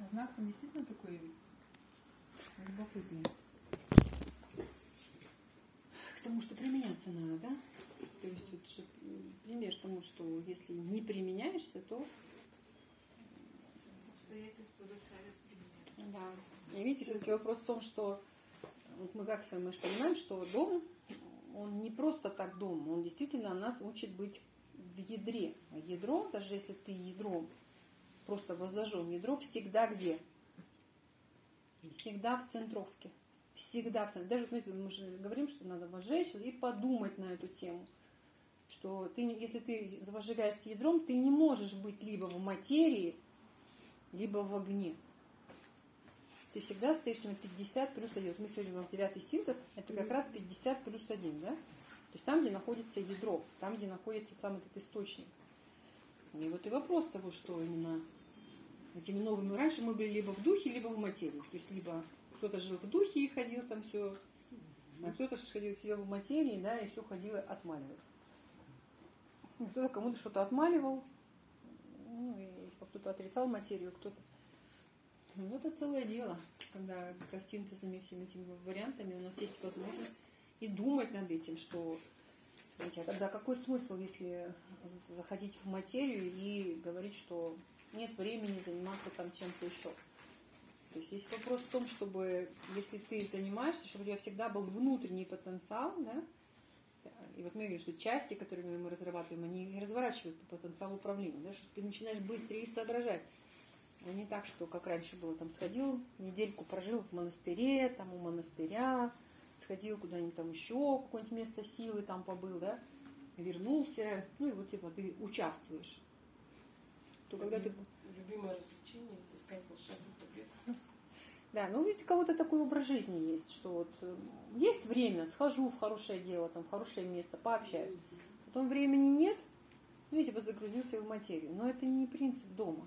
знак там действительно такой любопытный. К тому, что применяться надо, да? То есть вот же пример тому, что если не применяешься, то обстоятельства заставят применяться. да. И видите, все-таки вопрос в том, что вот мы как с вами понимаем, что дом, он не просто так дом, он действительно нас учит быть в ядре. А ядро, даже если ты ядром просто воззажен, ядро всегда где? Всегда в центровке. Всегда в центровке. Даже, знаете, мы же говорим, что надо возжечь и подумать на эту тему. Что ты, если ты возжигаешься ядром, ты не можешь быть либо в материи, либо в огне. Ты всегда стоишь на 50 плюс 1. Вот мы сегодня у нас 9-й синтез, это как раз 50 плюс 1, да? То есть там, где находится ядро, там, где находится сам этот источник. И вот и вопрос того, что именно этими новыми... Раньше мы были либо в духе, либо в материи. То есть либо кто-то жил в духе и ходил там все, а кто-то ходил, сидел в материи, да, и все ходил отмаливать. Кто-то кому-то что-то отмаливал, ну, и кто-то отрицал материю, кто-то... Ну, это целое дело, когда как раз синтезами, всеми этими вариантами у нас есть возможность и думать над этим, что... А тогда какой смысл, если заходить в материю и говорить, что нет времени заниматься там чем-то еще? То есть есть вопрос в том, чтобы, если ты занимаешься, чтобы у тебя всегда был внутренний потенциал, да? И вот мы говорим, что части, которые мы разрабатываем, они не разворачивают потенциал управления, да? Что ты начинаешь быстрее соображать. А не так, что как раньше было, там сходил, недельку прожил в монастыре, там у монастыря, сходил куда-нибудь там еще, какое-нибудь место силы там побыл, да, вернулся, ну и вот типа ты участвуешь. То когда ты... Любимое развлечение — искать волшебную таблетку. Да, ну ведь у кого-то такой образ жизни есть, что вот есть время, схожу в хорошее дело, там, в хорошее место, пообщаюсь. Потом времени нет, ну и типа загрузился в материю. Но это не принцип дома.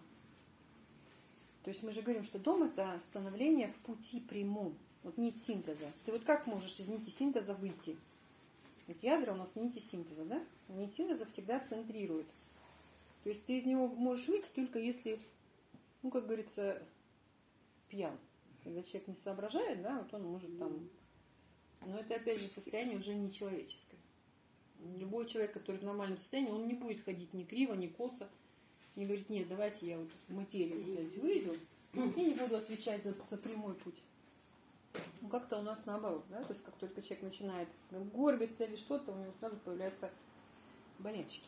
То есть мы же говорим, что дом — это становление в пути прямом. Вот нить синтеза. Ты вот как можешь из нити синтеза выйти? Вот ядра у нас в нити синтеза, да? Нить синтеза всегда центрирует. То есть ты из него можешь выйти только если, ну, как говорится, пьян. Когда человек не соображает, да, вот он может там... Но это, опять же, состояние уже не человеческое. Любой человек, который в нормальном состоянии, он не будет ходить ни криво, ни косо, не говорит, нет, давайте я вот в материю выйду и не буду отвечать за прямой путь. Ну, как-то у нас наоборот, да, то есть как только человек начинает горбиться или что-то, у него сразу появляются болячки.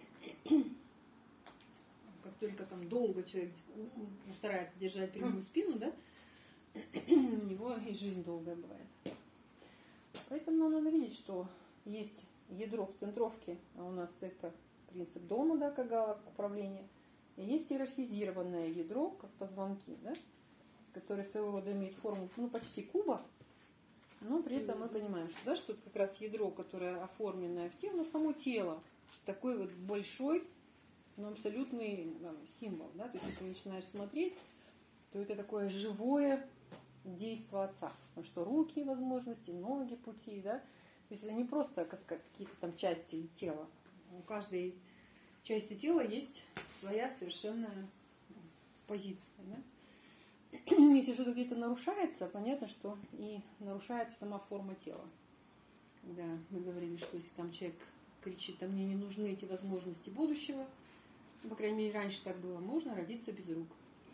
Как только там долго человек старается держать прямую спину, да, у него и жизнь долгая бывает. Поэтому нам надо видеть, что есть ядро в центровке, а у нас это принцип дома, да, кагала, управления. И есть иерархизированное ядро, как позвонки, да, которое своего рода имеет форму, ну, почти куба, но при этом мы понимаем, что, да, что это как раз ядро, которое оформленное в тело, само тело, такой вот большой, но абсолютный символ, да, то есть если начинаешь смотреть, то это такое живое действие Отца, потому что руки, возможности, ноги, пути, да, то есть это не просто как какие-то там части тела, у каждой части тела есть своя совершенная позиция, да? Если что-то где-то нарушается, понятно, что и нарушается сама форма тела. Когда мы говорили, что если там человек кричит, а мне не нужны эти возможности будущего, по крайней мере, раньше так было, можно родиться без рук.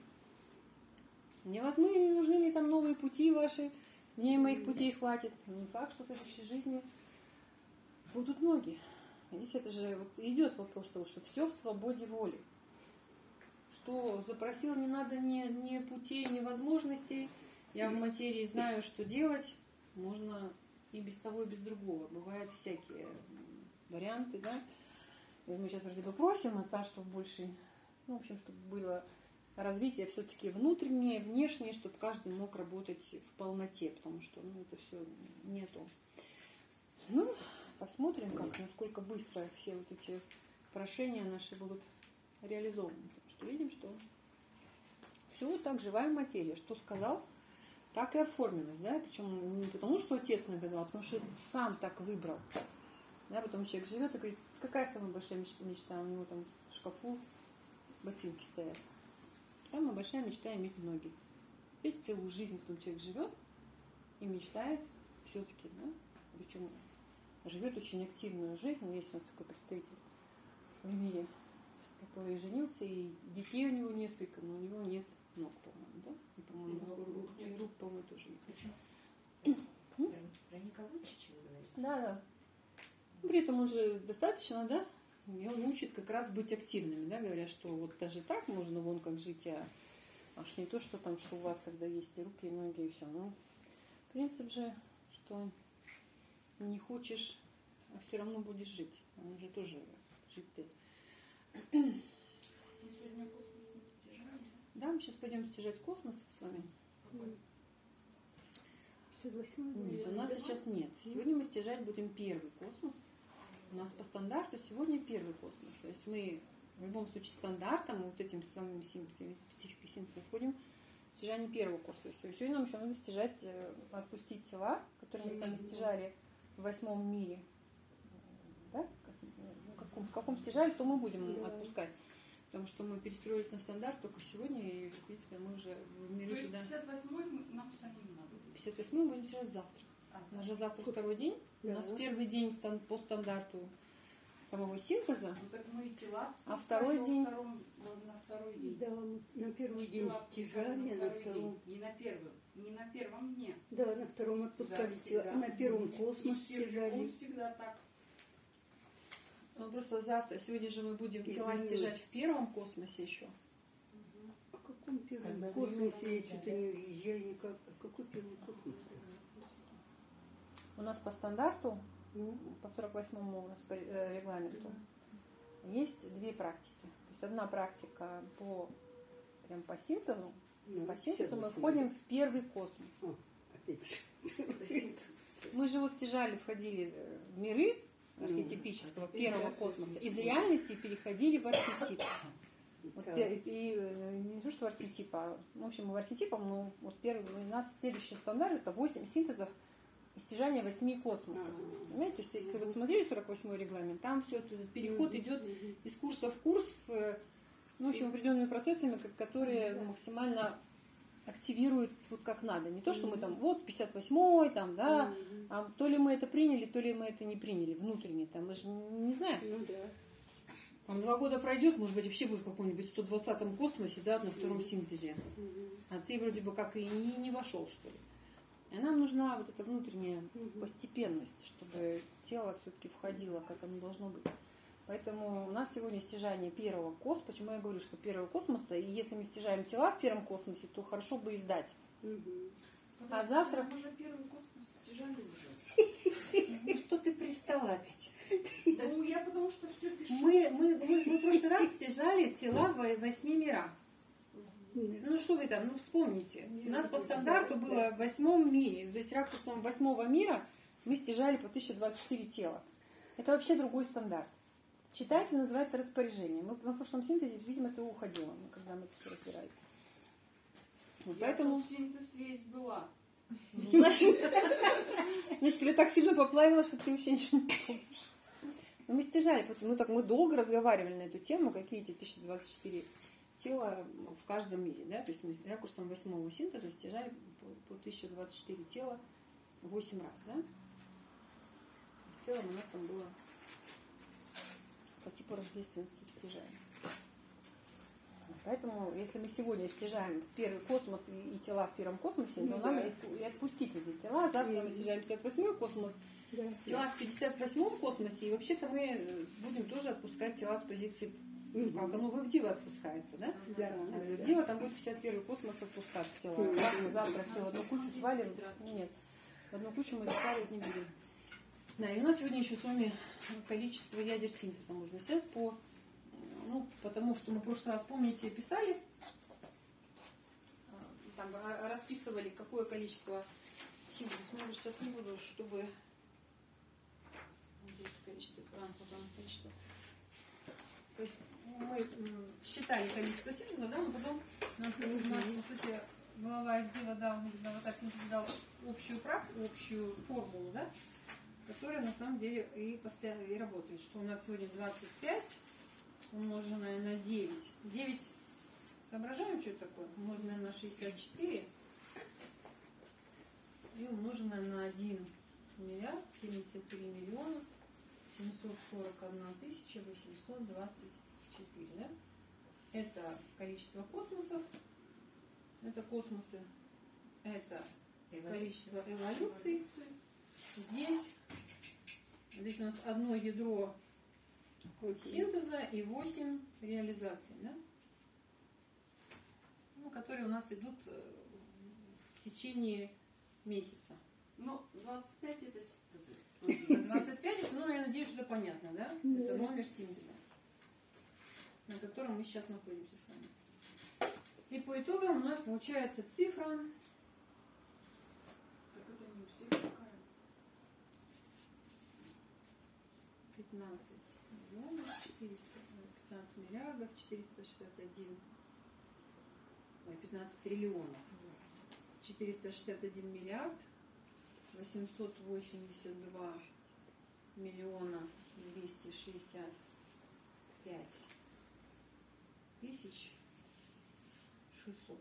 Не нужны мне там новые пути ваши, мне и моих путей хватит. Но не факт, что в следующей жизни будут ноги. Видите, это же вот идет вопрос того, что все в свободе воли. Что запросил, не надо ни путей, ни возможностей. Я в материи знаю, что делать. Можно и без того, и без другого. Бывают всякие варианты, да. И мы сейчас вроде бы просим Отца, чтобы больше, ну, в общем, чтобы было развитие все-таки внутреннее, внешнее, чтобы каждый мог работать в полноте, потому что, ну, это все нету. Ну, посмотрим, насколько быстро все вот эти прошения наши будут реализованы. Потому что видим, что все так, живая материя. Что сказал, так и оформилось. Да? Причем не потому, что отец наказал, а потому что сам так выбрал. Да? Потом человек живет и говорит, какая самая большая мечта? У него там в шкафу ботинки стоят. Самая большая мечта — иметь ноги. То есть целую жизнь потом человек живет и мечтает все-таки, да, причем живет очень активную жизнь. Есть у нас такой представитель в мире, который женился, и детей у него несколько, но у него нет ног, по-моему, да? И, по-моему, и рук, по-моему, тоже нет. Почему? Про никого Чичина говорит? Да. При этом он же достаточно, да? И он учит как раз быть активными, да, говоря, что вот даже так можно вон как жить, аж не то, что там, что у вас, когда есть и руки, и ноги, и все. Ну, принцип же, что не хочешь, а все равно будешь жить. Он же тоже жить ты. Мы сегодня космос не стяжали. Да, мы сейчас пойдем стяжать космос с вами. Какой? 58-й. Нет, у нас сейчас нет. Сегодня мы стяжать будем первый космос. У нас по стандарту сегодня первый космос. То есть мы в любом случае стандартом, вот этим самым психикой синтеза входим в стяжание первого курса. Сегодня нам еще надо стяжать, отпустить тела, которые мы с вами стяжали в 8 мире. Да? В каком стяжали, то мы будем отпускать. Потому что мы перестроились на стандарт только сегодня, и, в принципе, мы уже в миру То есть туда... 58-й нам самим надо. 58 мы будем стяжать завтра. У нас же завтра второй день. У нас первый день по стандарту самого синтеза, Ну так мы и тела. а второй день... На второй день. Да, на первый день Тела стяжали, отпускали на второй втором. день. Не на первом дне. Да, на втором отпускали Да, тела, всегда. а на первом И космос стяжали. всегда так. Ну, просто завтра, сегодня же мы будем тела Извините. стяжать в первом космосе еще. О каком первом космосе я что-то не уезжаю никак. О какой первый космос? У нас по стандарту, Ну, по 48-му регламенту, есть две практики. То есть одна практика прям по синтезу. ну, По синтезу мы 58-й. входим в первый космос. О, опять. Мы же вот стяжали, входили в миры архетипического первого космоса. Из реальности переходили в архетип. Вот, Так. и не то, что в архетип, а в общем, в архетипом, ну, вот первый, у нас следующий стандарт — это 8 синтезов и стяжание 8 космосов. Понимаете? То есть, если вы смотрели 48-й регламент, там все этот переход идет из курса в курс, ну, в общем, определенными процессами, которые максимально активируют вот как надо. Не то, что мы там, вот, 58-й, там, да, а то ли мы это приняли, то ли мы это не приняли внутренне, там, мы же не знаем. Ну да. Там 2 года пройдет, может быть, вообще будет в каком-нибудь 120-м космосе, да, на втором синтезе. А ты вроде бы как и не вошел, что ли. И нам нужна вот эта внутренняя постепенность, чтобы тело все-таки входило, как оно должно быть. Поэтому у нас сегодня стяжание первого космоса. Почему я говорю, что первого космоса, и если мы стяжаем тела в первом космосе, то хорошо бы издать. А завтра... Мы уже первый космос стяжали уже. Ну что ты пристала опять? Да ну я потому что все пишу. Мы в прошлый раз стяжали тела в 8 мирах. Ну что вы там, ну вспомните. У нас по стандарту было в 8 мире, то есть ракурсом 8 мира мы стяжали по 1024 тела. Это вообще другой стандарт. Читайте, называется распоряжение. Мы на прошлом синтезе, видимо, это уходило, когда мы это все разбирали. Вот поэтому... Я синтез весь была. Значит, тебя так сильно поплавило, что ты вообще ничего не помнишь. Но мы стяжали, мы долго разговаривали на эту тему, какие эти 1024 тела в каждом мире. Да? То есть мы ракурсом 8-го синтеза стяжали по 1024 тела 8 раз. Да? В целом у нас там было по типу рождественских стяжаний. Поэтому, если мы сегодня стяжаем в первый космос и тела в первом космосе, то нам и отпустить эти тела. Завтра мы стяжаем 58-й космос, тела в 58-м космосе, и вообще-то мы будем тоже отпускать тела с позиции, как оно в Ивдива отпускается, да? В Ивдива там будет 51-й космос отпускать тела. Мы завтра все в одну кучу свалим. Нет, в одну кучу мы сваливать не будем. Да, и у нас сегодня еще с вами количество ядер синтеза можно снять потому что мы в прошлый раз, помните, писали, там расписывали, какое количество синтезов. Я уже сейчас не буду, чтобы... Где это количество? Количество. То есть мы считали количество синтезов, да, но потом у нас, по сути, глава Ивдива дал, аватар синтеза дал общую формулу, да, которая на самом деле и постоянно и работает. Что у нас сегодня 25 умноженное на 9. 9 Соображаем, что это такое? Умноженное на 64 и умноженное на 1 миллиард 73 миллиона 741 тысяча 824. Да? Это количество космосов. Это космосы. Это количество эволюций. Здесь у нас одно ядро синтеза и 8 реализаций, да? Ну, которые у нас идут в течение месяца. Ну, 25 это синтезы. 25 это, ну, я надеюсь, что это понятно, да? Это номер синтеза, на котором мы сейчас находимся с вами. И по итогам у нас получается цифра. Так это не у всех такая. 15 миллионов 15 миллиардов 461. Ой, 15 триллионов. 461 миллиард 882 миллиона 265 тысяч 600.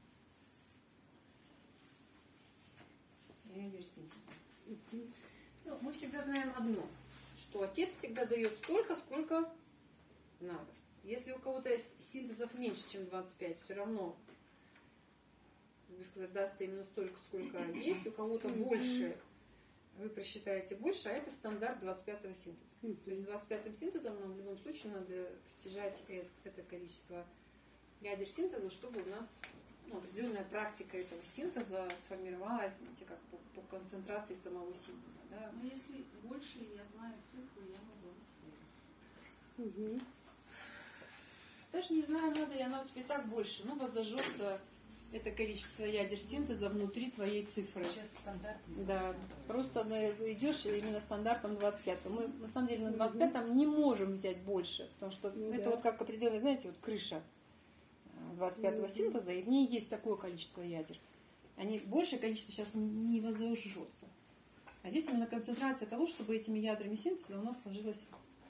Ну, мы всегда знаем одно, что отец всегда дает столько, сколько надо. Если у кого-то синтезов меньше, чем 25, все равно, как бы сказать, дастся именно столько, сколько есть. У кого-то больше, вы просчитаете больше, а это стандарт 25-го синтеза. То есть 25-м синтезом нам в любом случае надо стяжать это количество ядер синтеза, чтобы у нас определенная практика этого синтеза сформировалась, знаете, как по концентрации самого синтеза. Да? Но если больше я знаю цифру, я назову свою. Даже не знаю, надо ли она у тебя и так больше. Ну, воздержится это количество ядер синтеза внутри твоей цифры. Сейчас стандарт. Да, просто идешь именно стандартом 25. Мы на самом деле на 25-м не можем взять больше, потому что это вот как определенная, знаете, вот крыша 25-го синтеза, и в ней есть такое количество ядер. Большее количество сейчас не воздержится. А здесь именно концентрация того, чтобы этими ядрами синтеза у нас сложилось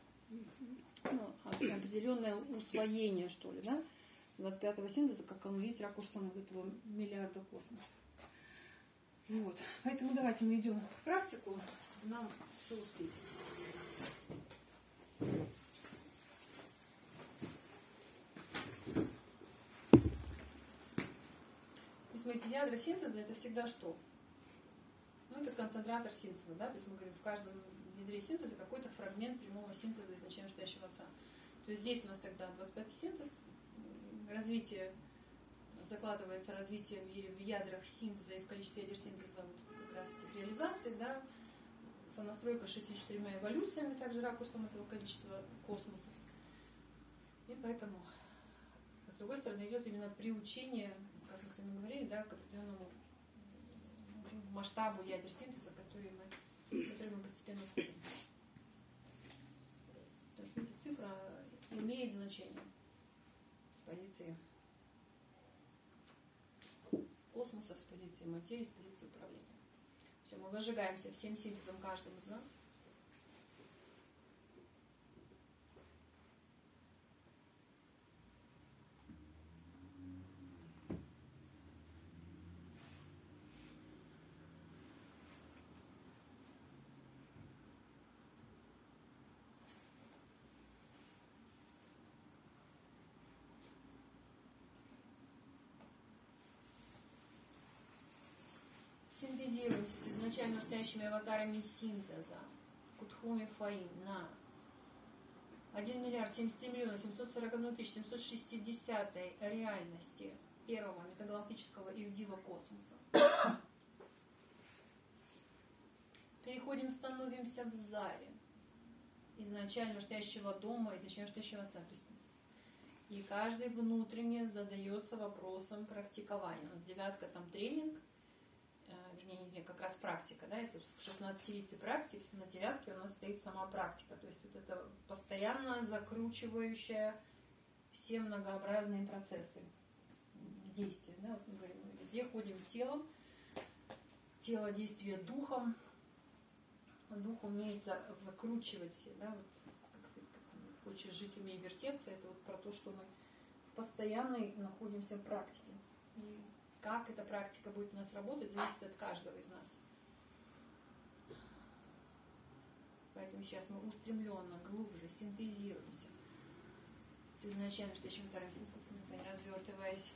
определенное усвоение, что ли, да, 25-го синтеза, как оно есть ракурсом вот этого миллиарда космоса. Вот. Поэтому давайте мы идем в практику, чтобы нам все успеть. Смотрите, ядра синтеза это всегда что? Ну, это концентратор синтеза, да, то есть мы говорим, в каждом ядре синтеза какой-то фрагмент прямого синтеза изначально стоящего отца. То есть здесь у нас тогда 25-й синтез, развитие, закладывается развитие в ядрах синтеза и в количестве ядер синтеза вот как раз этих реализаций, да, сонастройка 64 эволюциями, также ракурсом этого количества космосов. И поэтому, с другой стороны, идет именно приучение, как мы с вами говорили, да, к определенному масштабу ядер синтеза, в который мы постепенно входим. Потому что эта цифра имеет значение с позиции космоса, с позиции материи, с позиции управления. Все, мы возжигаемся всем синтезом каждым из нас. Синтезируемся с изначально стоящими аватарами синтеза Кутхуми Фаин на 1 миллиард 73 миллиона 741 тысяча 760 реальности первого метагалактического Ивдива космоса. Переходим, становимся в зале изначально стоящего дома, изначально стоящего отца. И каждый внутренне задается вопросом практикования. У нас 9 там тренинг, вернее, как раз практика, да, если в 16 серийцы практик, на 9 у нас стоит сама практика, то есть вот это постоянно закручивающая все многообразные процессы действия, да, вот мы говорим, мы везде ходим телом, тело действие духом, дух умеет закручивать все, да, вот, как сказать, как хочешь жить, умей вертеться, это вот про то, что мы в постоянной находимся в практике. И как эта практика будет у нас работать, зависит от каждого из нас. Поэтому сейчас мы устремленно, глубже синтезируемся с изначальным стоящим вторым синтезом, развертываясь.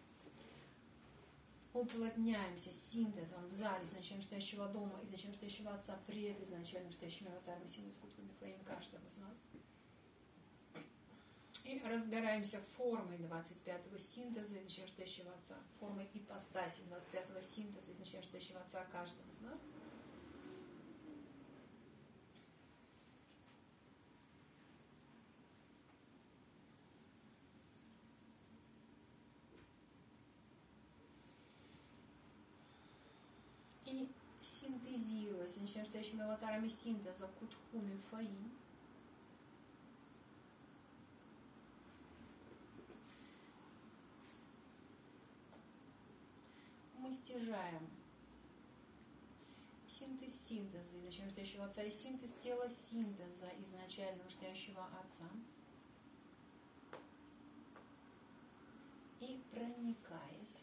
Уплотняемся синтезом в зале изначально стоящего дома, изначально стоящего отца, пред изначально стоящими аватарами, синтез-кутками твоим каждого из нас. И разгораемся формой 25-го синтеза изначально стоящего отца, формой ипостаси 25-го синтеза изначально стоящего отца каждого из нас. И синтезируя с изначально стоящими аватарами синтеза Кутхуми Фаим, мы стяжаем синтез синтеза изначально стоящего отца и синтез тела синтеза изначального стоящего отца. И проникаясь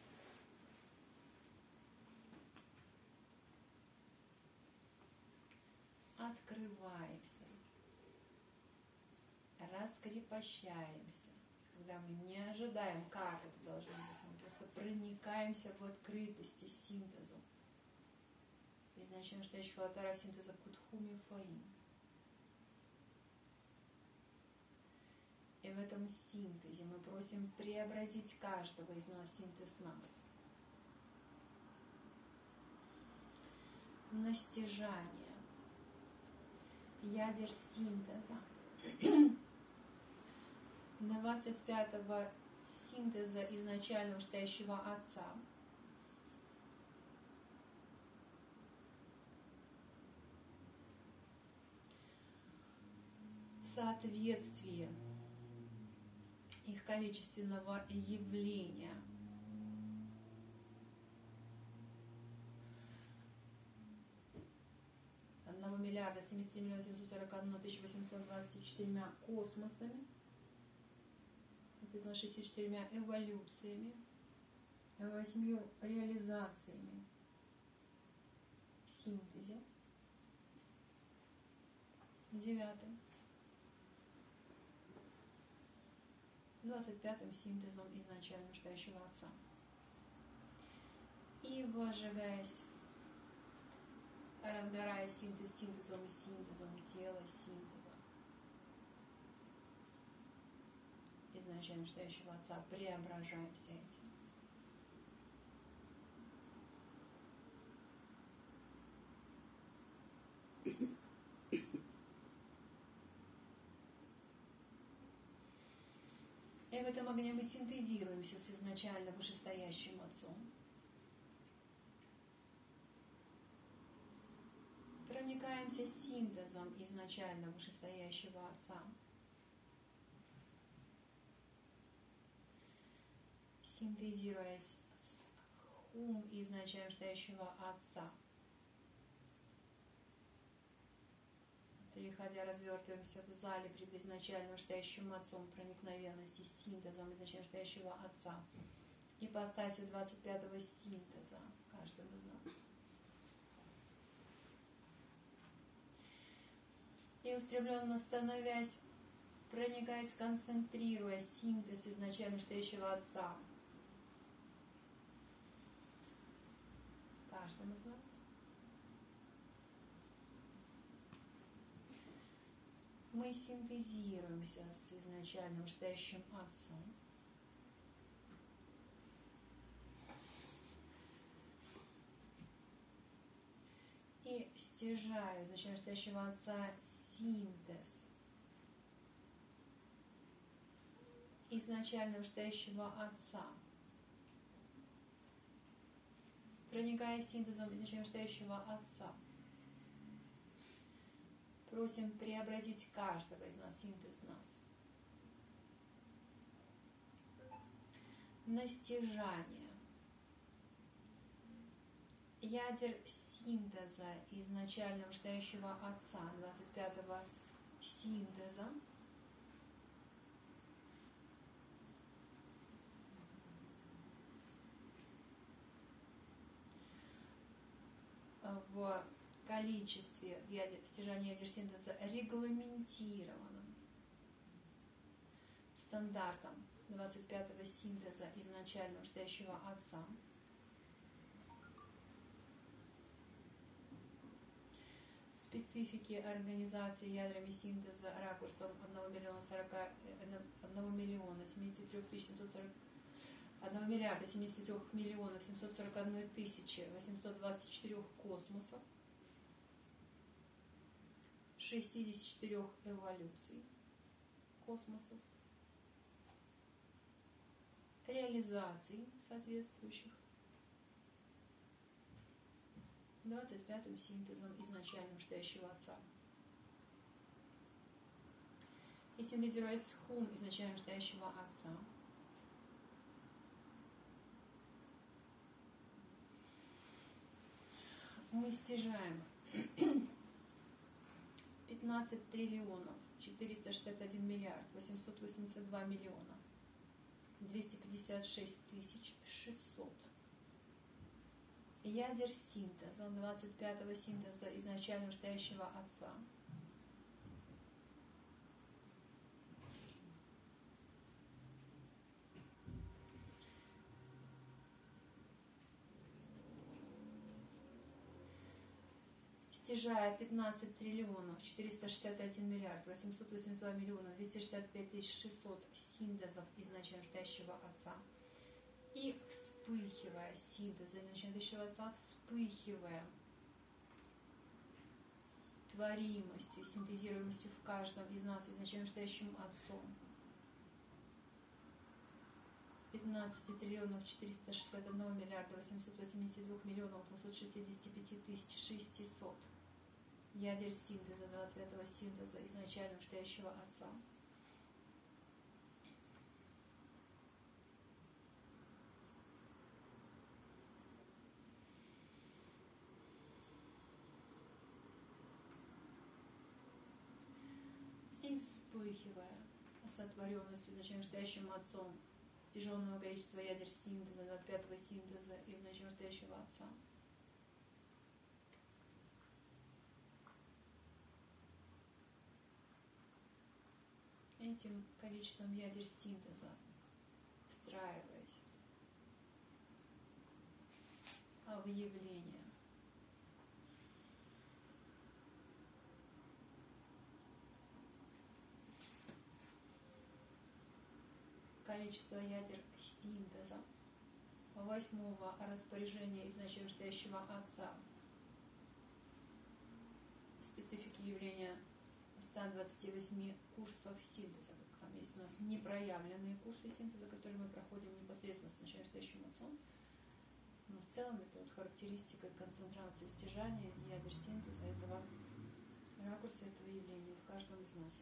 открываемся, раскрепощаемся. Когда мы не ожидаем, как это должно быть, мы просто проникаемся в открытости синтезу. Изначально стоящего аватара синтеза Кутхуми Фаим. И в этом синтезе мы просим преобразить каждого из нас, синтез нас, на стяжание ядер синтеза 25-го синтеза изначального стоящего отца, соответствие их количественного явления миллиарда 73 миллионов 741 1824 космосами, соответственно, 64 эволюциями, 8 реализациями в синтезе, 9-м, 25-м синтезом изначально стоящего отца. И возжигаясь, разгорая синтез синтезом и синтезом тела синтеза изначально стоящего отца, преображаемся этим. И в этом огне мы синтезируемся с изначально вышестоящим отцом. Проникаемся синтезом изначально вышестоящего отца. Синтезируясь с хум изначально стоящего отца. Переходя, развертываемся в зале пред изначально стоящим отцом проникновенности синтезом изначально стоящего отца. Ипостасью 25-го синтеза каждого из нас. И устремленно становясь, проникаясь, концентрируя синтез изначально стоящего отца каждым из нас. Мы синтезируемся с изначальным стоящим отцом. И стяжаю изначально стоящего отца синтез изначально стоящего отца, проникая синтезом изначально стоящего отца, просим преобразить каждого из нас, синтез нас, на стяжание ядер синтеза изначального стоящего отца, 25-го синтеза, в количестве стяжания ядер-синтеза регламентированным стандартом 25-го синтеза изначально вышестоящего отца. В специфике организации ядрами синтеза ракурсом 1 миллиарда 73 миллионов 741 тысячи 824 космосов, 64 эволюций космосов, реализаций соответствующих 25-м синтезом изначально вышестоящего отца. И синтезируя схум изначально вышестоящего отца, мы стяжаем 15 триллионов 461 миллиард 882 миллиона 256 тысяч 600 ядер синтеза 25-го синтеза изначально вышестоящего отца. Стяжая 15 триллионов 461 миллиард 882 миллиона 265 тысяч 600 синтезов изначально вышестоящего отца и вспыхивая синтеза изначально вышестоящего отца, вспыхивая творимостью, синтезируемостью в каждом из нас изначально вышестоящим отцом 15 триллионов 461 миллиарда 882 миллионов 265 тысяч 600 ядер синтеза 25-го синтеза изначально вышестоящего отца. И вспыхивая сотворенностью изначально вышестоящим отцом стяженного количества ядер синтеза 25-го синтеза и изначально вышестоящего отца. Этим количеством ядер синтеза, встраиваясь в явление количество ядер синтеза 8-го распоряжения изначально вышестоящего отца в специфике явления 128 курсов синтеза. Там есть у нас непроявленные курсы синтеза, которые мы проходим непосредственно с начальным вышестоящим отцом. Но в целом это вот характеристика концентрации стяжания ядер синтеза этого ракурса, этого явления в каждом из нас.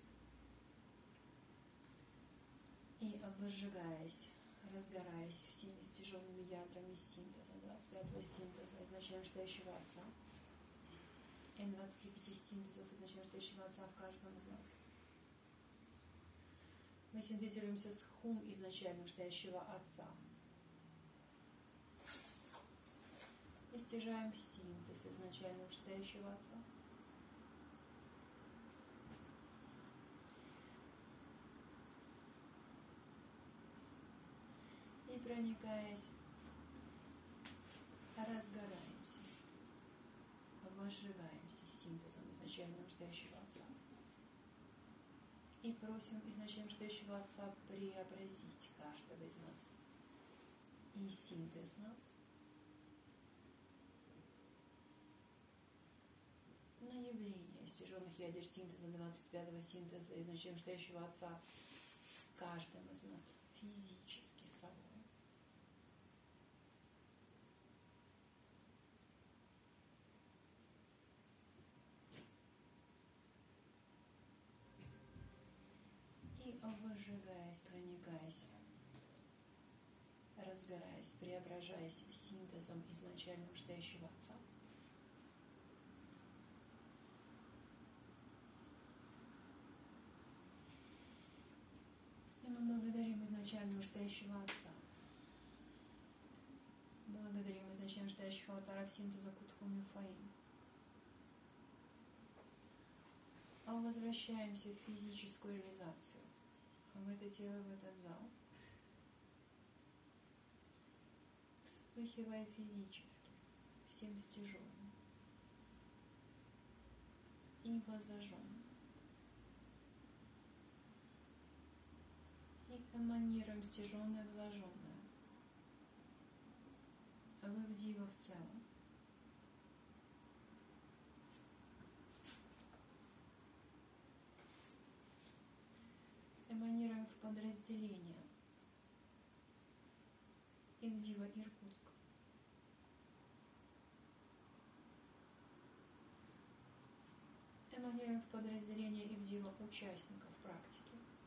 И выжигаясь, разгораясь всеми стяженными ядрами синтеза, 25-го синтеза изначально вышестоящего отца, и 25 синтезов изначально вышестоящего отца в каждом из нас. Мы синтезируемся с хум изначально вышестоящего отца. И стяжаем синтез изначально вышестоящего отца. И проникаясь, разгораемся, возжигаемся синтезом изначально вышестоящего отца. И просим изначально вышестоящего отца преобразить каждого из нас и синтез нас на явление стяженных ядер синтеза 25-го синтеза изначально вышестоящего отца каждым из нас физически собой. И выжигаясь, проникаясь, разгораясь, преображаясь синтезом изначально вышестоящего отца, и мы благодарим изначально вышестоящего отца. Благодарим изначально вышестоящего Тара в синтеза Кутхуми Фаим. возвращаемся в физическую реализацию, в это тело, в этот зал, вспыхивая физически, всем стяженным и возожженным. И эманируем стяженное, вложенное, а вы в дива в целом. Эманируем в подразделение Индива Иркутск. Эманируем в подразделение Ивдива участников практики.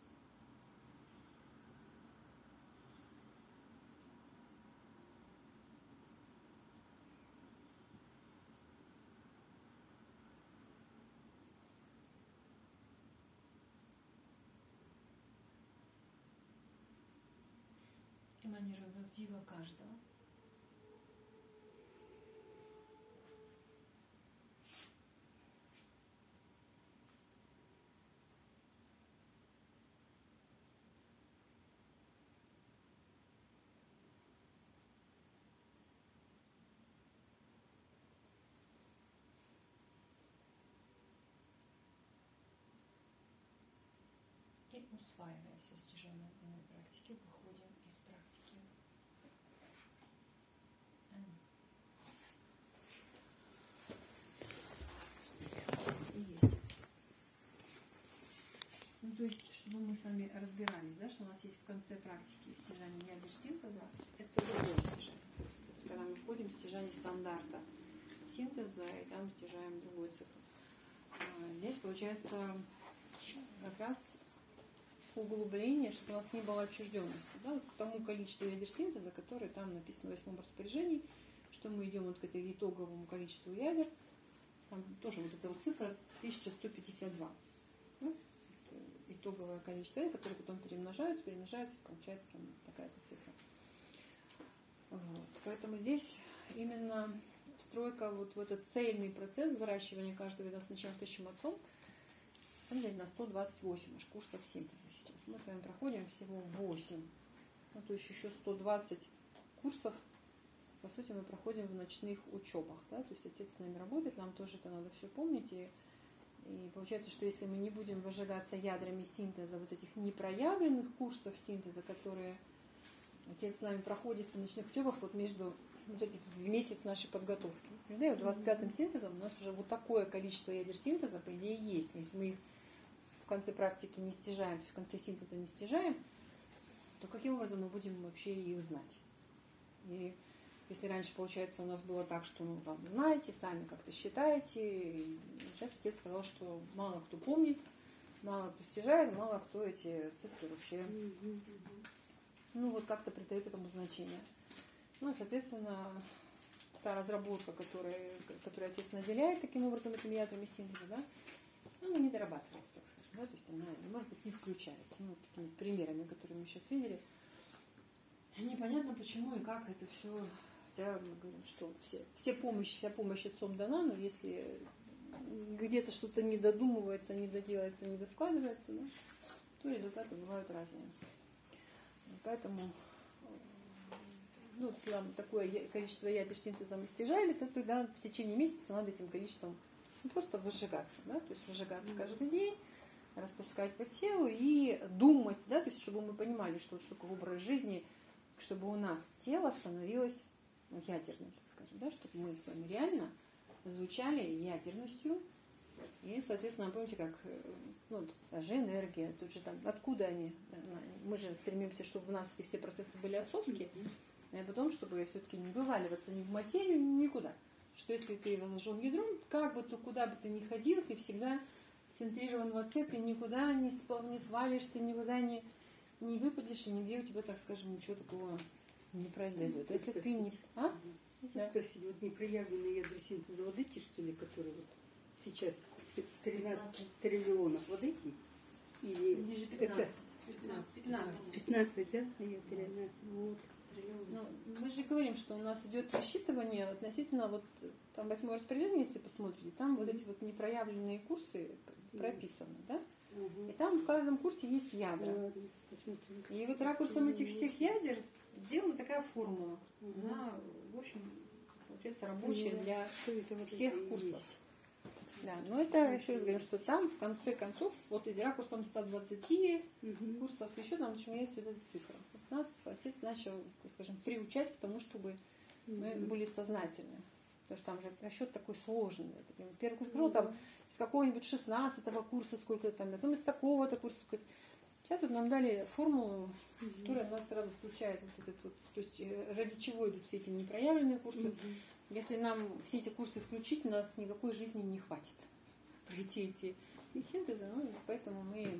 Эманируем в Ивдива каждого. И усваивая все стяженное в иной практике, выходим из практики. И есть. Ну, то есть, чтобы мы с вами разбирались, да, что у нас есть в конце практики стяжание ядер синтеза, это другое стяжание. То есть, когда мы входим в стяжание стандарта синтеза, и там стяжаем другой цикл. Здесь получается как раз углубление, чтобы у нас не было отчужденности, да, вот к тому количеству ядер синтеза, которое там написано в 8 распоряжении, что мы идем вот к этой итоговому количеству ядер, там тоже вот эта вот цифра 1152. Ну, итоговое количество ядер, которые потом перемножаются, получается там такая-то цифра. Вот. Поэтому здесь именно встройка вот в этот цельный процесс выращивания каждого из нас начинаем тысячим отцом, на самом деле на 128 аж курсов синтеза сейчас. Мы с вами проходим всего 8. Ну, то есть еще 120 курсов, по сути, мы проходим в ночных учебах. Да? То есть отец с нами работает, нам тоже это надо все помнить. И получается, что если мы не будем выжигаться ядрами синтеза, вот этих непроявленных курсов синтеза, которые отец с нами проходит в ночных учебах, вот между вот этих в месяц нашей подготовки. Да, и вот 25-м синтезом у нас уже вот такое количество ядер синтеза, по идее, есть. Но если мы их в конце практики не стяжаем, то есть в конце синтеза не стяжаем, то каким образом мы будем вообще их знать? И если раньше, получается, у нас было так, что, ну, там, знаете, сами как-то считаете, и сейчас отец сказал, что мало кто помнит, мало кто стяжает, мало кто эти цифры вообще, ну, вот как-то придает этому значение. Ну, соответственно, та разработка, которую отец наделяет таким образом этими ядрами синтеза, да, она не дорабатывается, так скажем, да, то есть она, может быть, не включается. Ну, вот такими примерами, которые мы сейчас видели, непонятно почему и как это все, хотя мы говорим, что вся помощь отцом дана, но если где-то что-то не додумывается, не доделается, не доскладывается, да, то результаты бывают разные. Поэтому, ну, если нам такое количество ядер синтеза мы стяжали, то тогда в течение месяца надо этим количеством просто выжигаться, да, то есть выжигаться каждый день, распускать по телу и думать, да, то есть чтобы мы понимали, что такое образ жизни, чтобы у нас тело становилось ядерным, так скажем, да, чтобы мы с вами реально звучали ядерностью. И, соответственно, помните, как, ну, даже энергия, тут же там, откуда они? Мы же стремимся, чтобы у нас все процессы были отцовские, а потом, чтобы все-таки не вываливаться ни в материю, никуда. Что если ты вложил ядром, как бы то, куда бы ты ни ходил, ты всегда центрирован в отце, ты никуда не свалишься, никуда не выпадешь, и нигде у тебя, так скажем, ничего такого не произойдет. Если ты не... А? Да. Спросить, вот непроявленные ядра синтеза, вот эти, что ли, которые вот сейчас 13 триллионов, вот эти? Или Ниже 15. 15, да? Ядра, вот. Ну, мы же говорим, что у нас идет высчитывание относительно вот там 8 распоряжение, если посмотрите, там вот эти вот непроявленные курсы, прописано, да? Ага. И там в каждом курсе есть ядра. Ладно, посмотрим. И вот ракурсом этих всех ядер сделана такая формула. Мгм. Она, в общем, получается рабочая Ну, для что это вот всех это и курсов. есть? Да, но это, еще раз говорю, что там, в конце концов, вот из ракурсом 120 Мгм. курсов еще там, в общем, есть вот эта цифра. Вот нас отец начал, так скажем, приучать к тому, чтобы мы Мгм. были сознательны. Потому что там же расчет такой сложный. Первый курс пошел там из какого-нибудь 16-го курса сколько-то там, потом из такого-то курса сколько-то. Сейчас вот нам дали формулу, которая нас сразу включает вот этот вот, то есть ради чего идут все эти непроявленные курсы. Мгм. Если нам все эти курсы включить, у нас никакой жизни не хватит пройти эти синтезы, ну, поэтому мы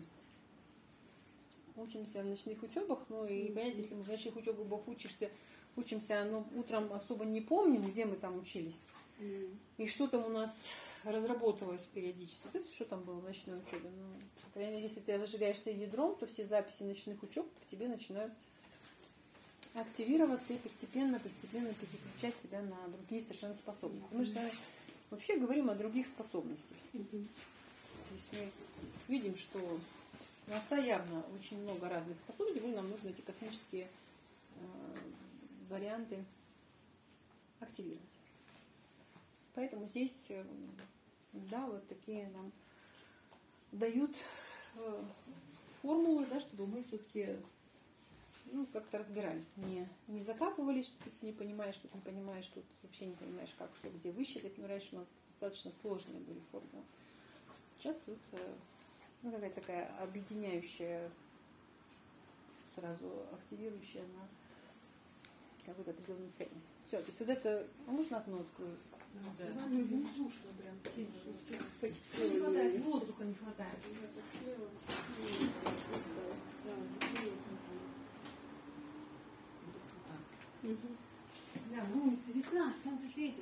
учимся в ночных учебах, ну и, понимаете, если мы в ночных учебах учимся, но утром особо не помним, где мы там учились, и что там у нас разработалось периодически. То есть, что там было в ночной учебе. Ну, по крайней мере, если ты выжигаешься ядром, то все записи ночных учеб в тебе начинают активироваться и постепенно переключать тебя на другие совершенно способности. Мы же с вами вообще говорим о других способностях. Мгм. То есть мы видим, что у отца явно очень много разных способностей, и нам нужно эти космические варианты активировать. Поэтому здесь, да, вот такие нам дают формулы, да, чтобы мы все-таки как-то разбирались. Не закапывались, что тут не понимаешь, тут вообще не понимаешь, как, что, где высчитать. Но раньше у нас достаточно сложные были формулы. Сейчас вот какая-то такая объединяющая, сразу активирующая на какую-то определенную ценность. Все, то есть вот это... А можно окно открою? Да. Душно прям. Не хватает, воздуха не хватает. Мгм. Да, на улице весна, солнце светит.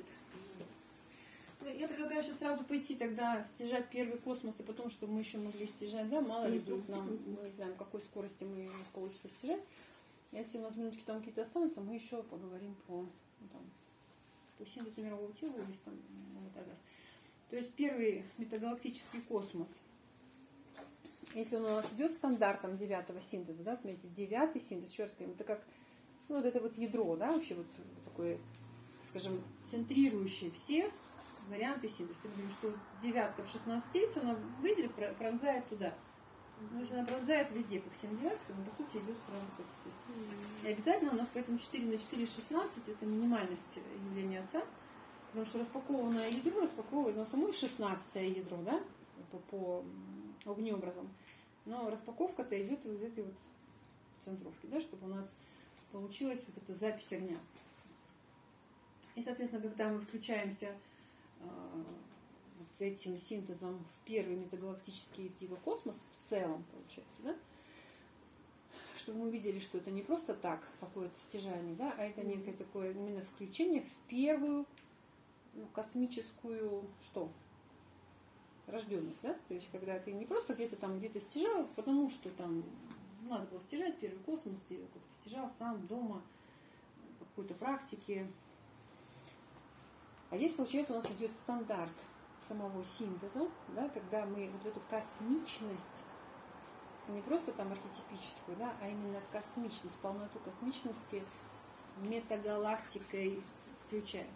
Я предлагаю сейчас сразу пойти тогда стяжать первый космос, и потом, чтобы мы еще могли стяжать, да, мало ли вдруг нам, мы не знаем, какой скорости мы получится стяжать. Если у нас минутки там какие-то останутся, мы еще поговорим по синтезу мирового тела, если там то есть первый метагалактический космос. Если он у нас идет стандартом 9-го синтеза, да, смотрите, 9-й синтез, еще раз говорим, это как вот это вот ядро, да, вообще вот такое, скажем, центрирующее все варианты синтеза. Мы говорим, что девятка в 16, она выйдет, пронзает туда. Но если она пронзает везде по всем девяткам, по сути идет сразу так. То есть, и обязательно у нас поэтому 4 на 4 16 это минимальность явления отца, потому что распакованное ядро распаковывает на само 16-е ядро, да, по огнеобразам. Но распаковка-то идет вот этой вот центровки, да, чтобы у нас получилась вот эта запись огня. И, соответственно, когда мы включаемся вот этим синтезом в первый метагалактический типа космос, в целом, получается, да, чтобы мы видели, что это не просто так какое-то стяжание, да, а это некое такое именно включение в первую космическую рожденность, да, то есть когда ты не просто где-то стяжал, потому что там надо было стяжать первый космос, ты как-то стяжал сам дома по какой-то практике. А здесь, получается, у нас идет стандарт самого синтеза, да, когда мы вот эту космичность, не просто там архетипическую, да, а именно космичность, полноту космичности метагалактикой включаем.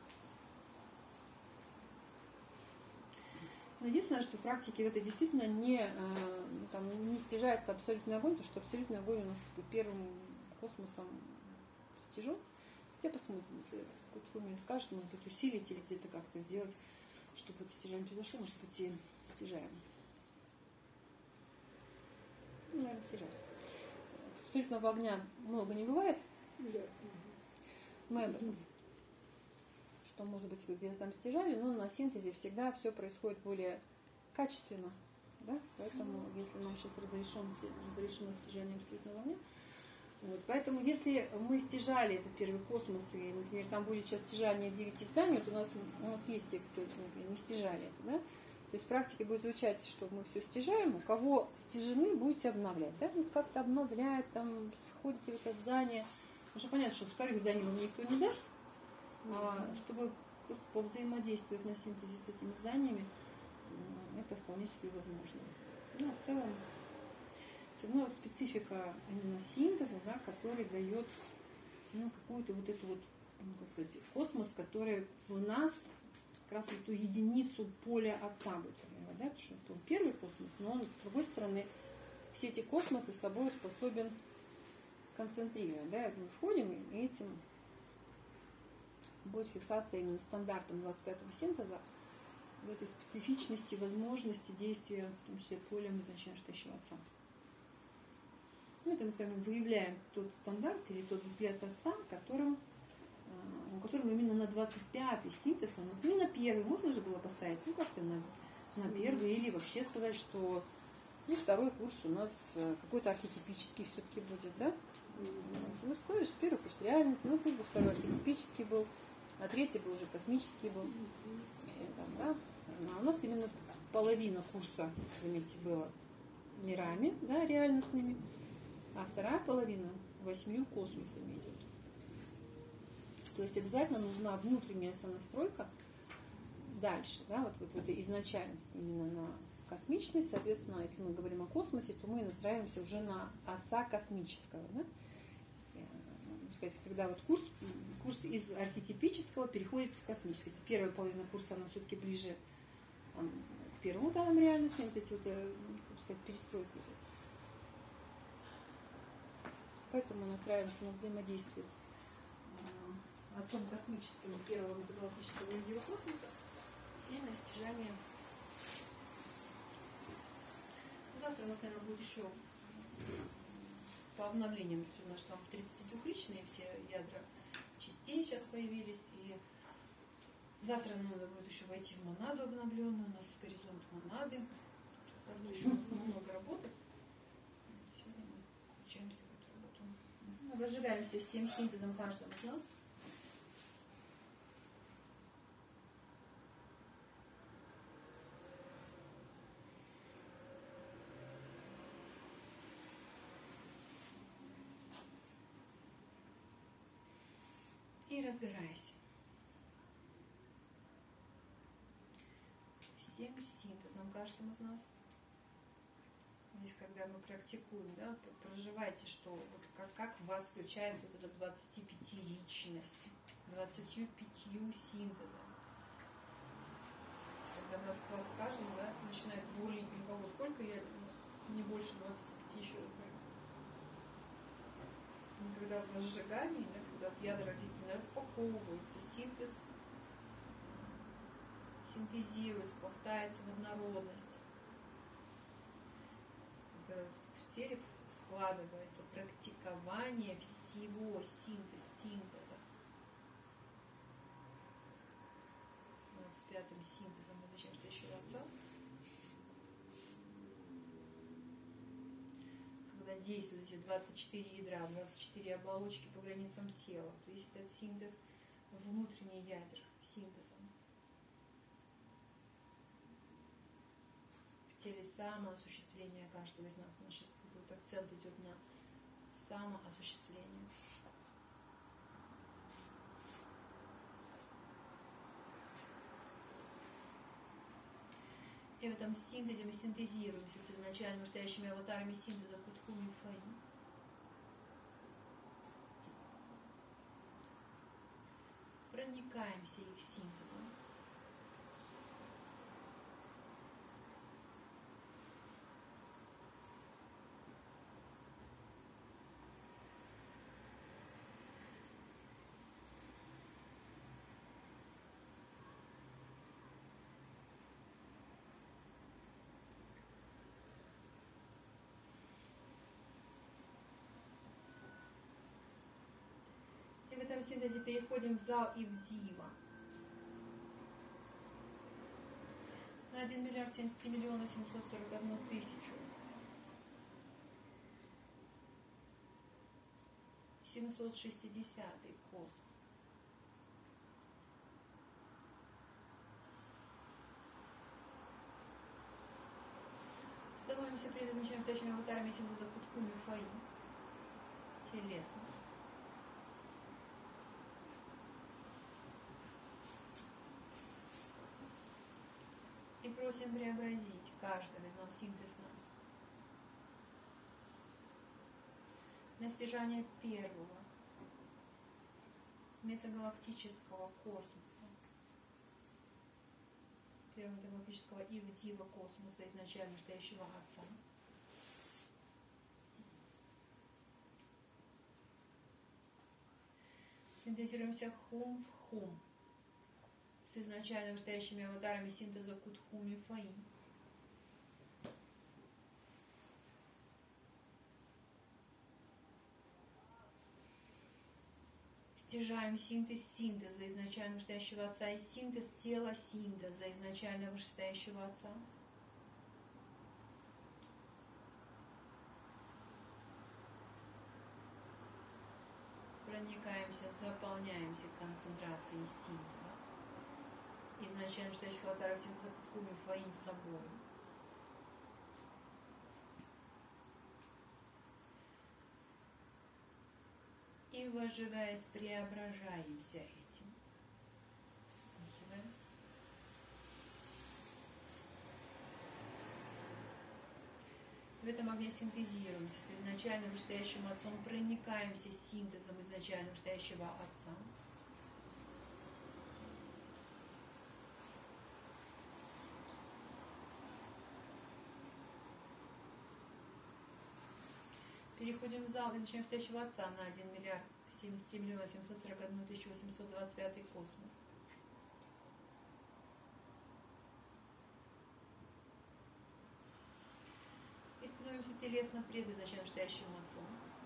Но единственное, что в практике это действительно не стяжается абсолютный огонь, потому что абсолютный огонь у нас первым космосом стяжен. Хотя посмотрим, если кто-то мне скажет, может быть, усилить или где-то как-то сделать, чтобы это стяжание произошло, может быть, и стяжаем. Наверное, стяжаем. Абсолютного огня много не бывает. Да. Мы об этом. Что, может быть, вы где-то там стяжали, но на синтезе всегда все происходит более качественно. Да? Поэтому, если нам сейчас разрешено стяжание абсолютного огня, вот. Поэтому, если мы стяжали этот первый космос, и, например, там будет сейчас стяжание 9 изданий, вот у нас есть те, кто, например, не стяжали это, да? То есть в практике будет звучать, что мы все стяжаем, у кого стяжены, будете обновлять, да? Вот как-то обновлять, там, сходите в это здание. Уже понятно, что вторых зданий вам никто не даст, чтобы просто повзаимодействовать на синтезе с этими зданиями, это вполне себе возможно. Ну, в целом, все равно специфика именно синтеза, да, который дает какую-то вот эту вот, как сказать, космос, который в нас как раз вот ту единицу поля Отца бы поняла, да, потому что это первый космос, но он, с другой стороны, все эти космосы собой способен концентрировать, да, мы входим, и этим будет фиксация именно стандартом 25-го синтеза в этой специфичности, возможности действия, в том числе полем изначального Отца. Ну, это мы с вами выявляем тот стандарт или тот взгляд Отца, которым именно на 25-й синтез у нас, не на первый, можно же было поставить, как-то на первый, или вообще сказать, что второй курс у нас какой-то архетипический все-таки будет, да? Мы сказали, что первый курс реальность, пусть бы второй архетипический был, а третий был уже космический был. Да? А у нас именно половина курса, заметьте, была мирами, да, реальностными, а вторая половина 8 космосами идет. То есть обязательно нужна внутренняя сонастройка дальше, да, вот в этой изначальности именно на космичность. Соответственно, если мы говорим о космосе, то мы настраиваемся уже на Отца космического. Да? Сказать, когда вот курс из архетипического переходит в космический. Первая половина курса, она все-таки ближе к первому данным реальности, вот эти вот, как сказать, перестройки. Поэтому мы настраиваемся на взаимодействие с Отцом космическим первого метагалактического единого космоса и на стяжание. Завтра у нас, наверное, будет еще по обновлениям, у нас там 32-личные все ядра частей сейчас появились, и завтра нам надо будет еще войти в монаду обновленную, у нас горизонт монады, завтра еще у нас много работы. Сегодня мы включаемся в эту работу. Мы разжигаемся всем синтезом каждого из нас. И разгораясь. Всем синтезом каждому из нас. Здесь, когда мы практикуем, да, проживайте, что вот как в вас включается вот эта 25-личность, 25 синтезами. Когда нас к вас каждый, да, начинает болеть у кого сколько, я не больше 25, еще раз говорю. Когда в разжигании, да, когда ядра действительно распаковываются, синтез синтезируется, пахтается в однородность. Когда в теле складывается практикование всего синтеза. 25-м синтезом мы изучаем следующего Отца. Когда действуют эти 24 ядра, 24 оболочки по границам тела, то есть этот синтез внутренний ядер синтезом. В теле самоосуществление каждого из нас. У нас сейчас вот акцент идет на самоосуществление. И в этом синтезе мы синтезируемся с изначально настоящими аватарами синтеза Кутхуми и Фаи. Проникаемся их синтезом. И в этом синтезе переходим в зал Ивдима. На 1 миллиард 73 миллиона 741 тысячу. 760-й космос. Становимся перед изначально настоящими аватарами синтеза Кутхуми Фаи. Телесно. И просим преобразить каждого из нас, синтез нас, на стяжание первого метагалактического космоса, первого метагалактического Ивдива космоса, изначально настоящего Отца. Синтезируемся хум в хум с изначально настоящими аватарами синтеза Кутхум и Фаин. Стяжаем синтез синтеза изначально вышестоящего Отца и синтез тела синтеза изначально вышестоящего Отца. Проникаемся, заполняемся концентрацией синтеза изначально вышестоящего аватара синтеза Кутхум и Фаин с собой. И, возжигаясь, преображаемся этим. Вспыхиваем. В этом огне синтезируемся с изначально вышестоящим Отцом, проникаемся синтезом изначально вышестоящего Отца. Переходим в зал изначально вышестоящего Отца на 1 миллиард 73 миллиона 741 тысячу 825 космос. И становимся телесно пред изначально вышестоящим Отцом.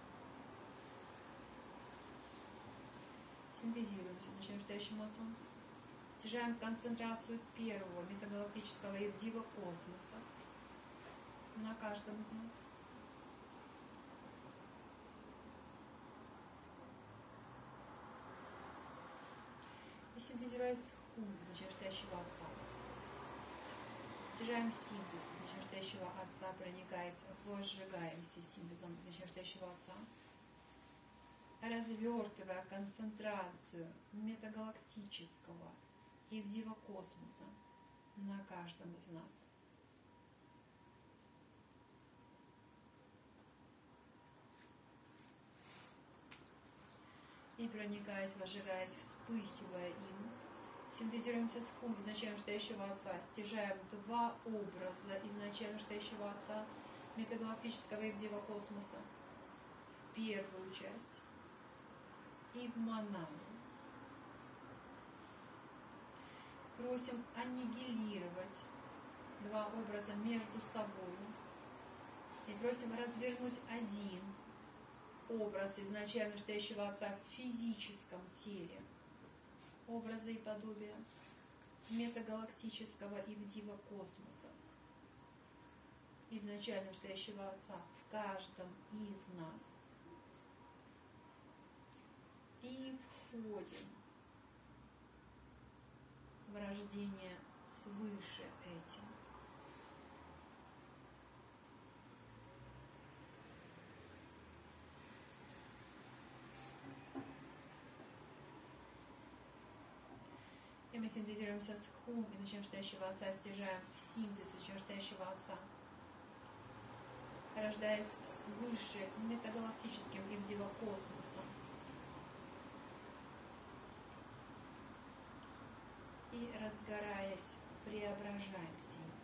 Синтезируемся с изначально вышестоящим Отцом. Стяжаем концентрацию первого метагалактического Ивдива космоса на каждом из нас. Синтезируясь хум, изначально вышестоящего Отца. Стяжаем синтез изначально вышестоящего Отца, проникаясь, возжигаемся синтезом изначально вышестоящего Отца, развертывая концентрацию метагалактического Ивдива космоса на каждом из нас. И проникаясь, возжигаясь, вспыхивая им, синтезируемся с хум изначально вышестоящего Отца, стяжаем два образа изначально вышестоящего Отца метагалактического Ивдива космоса в первую часть и в монаду. Просим аннигилировать два образа между собой и просим развернуть один образ изначально вышестоящего Отца в физическом теле, образа и подобия метагалактического Ивдива космоса, изначально вышестоящего Отца в каждом из нас. И входим в рождение свыше этим. И мы синтезируемся с хум изначально вышестоящего Отца, стяжаем синтез изначально вышестоящего Отца, рождаясь свыше метагалактическим Ивдива космосом. И, разгораясь, преображаемся им.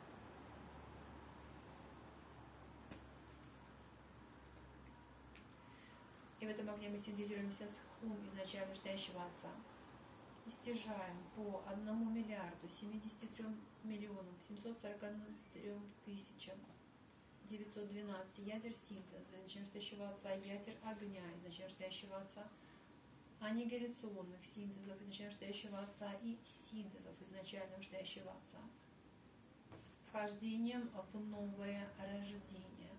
И в этом огне мы синтезируемся с хум изначально вышестоящего Отца. И стяжаем по 1 миллиарду 73 миллионам 743 тысячам 912 ядер синтеза изначально вышестоящего Отца, ядер огня изначально вышестоящего Отца, аннигиляционных синтезов изначально вышестоящего Отца и синтезов изначально вышестоящего Отца, вхождением в новое рождение.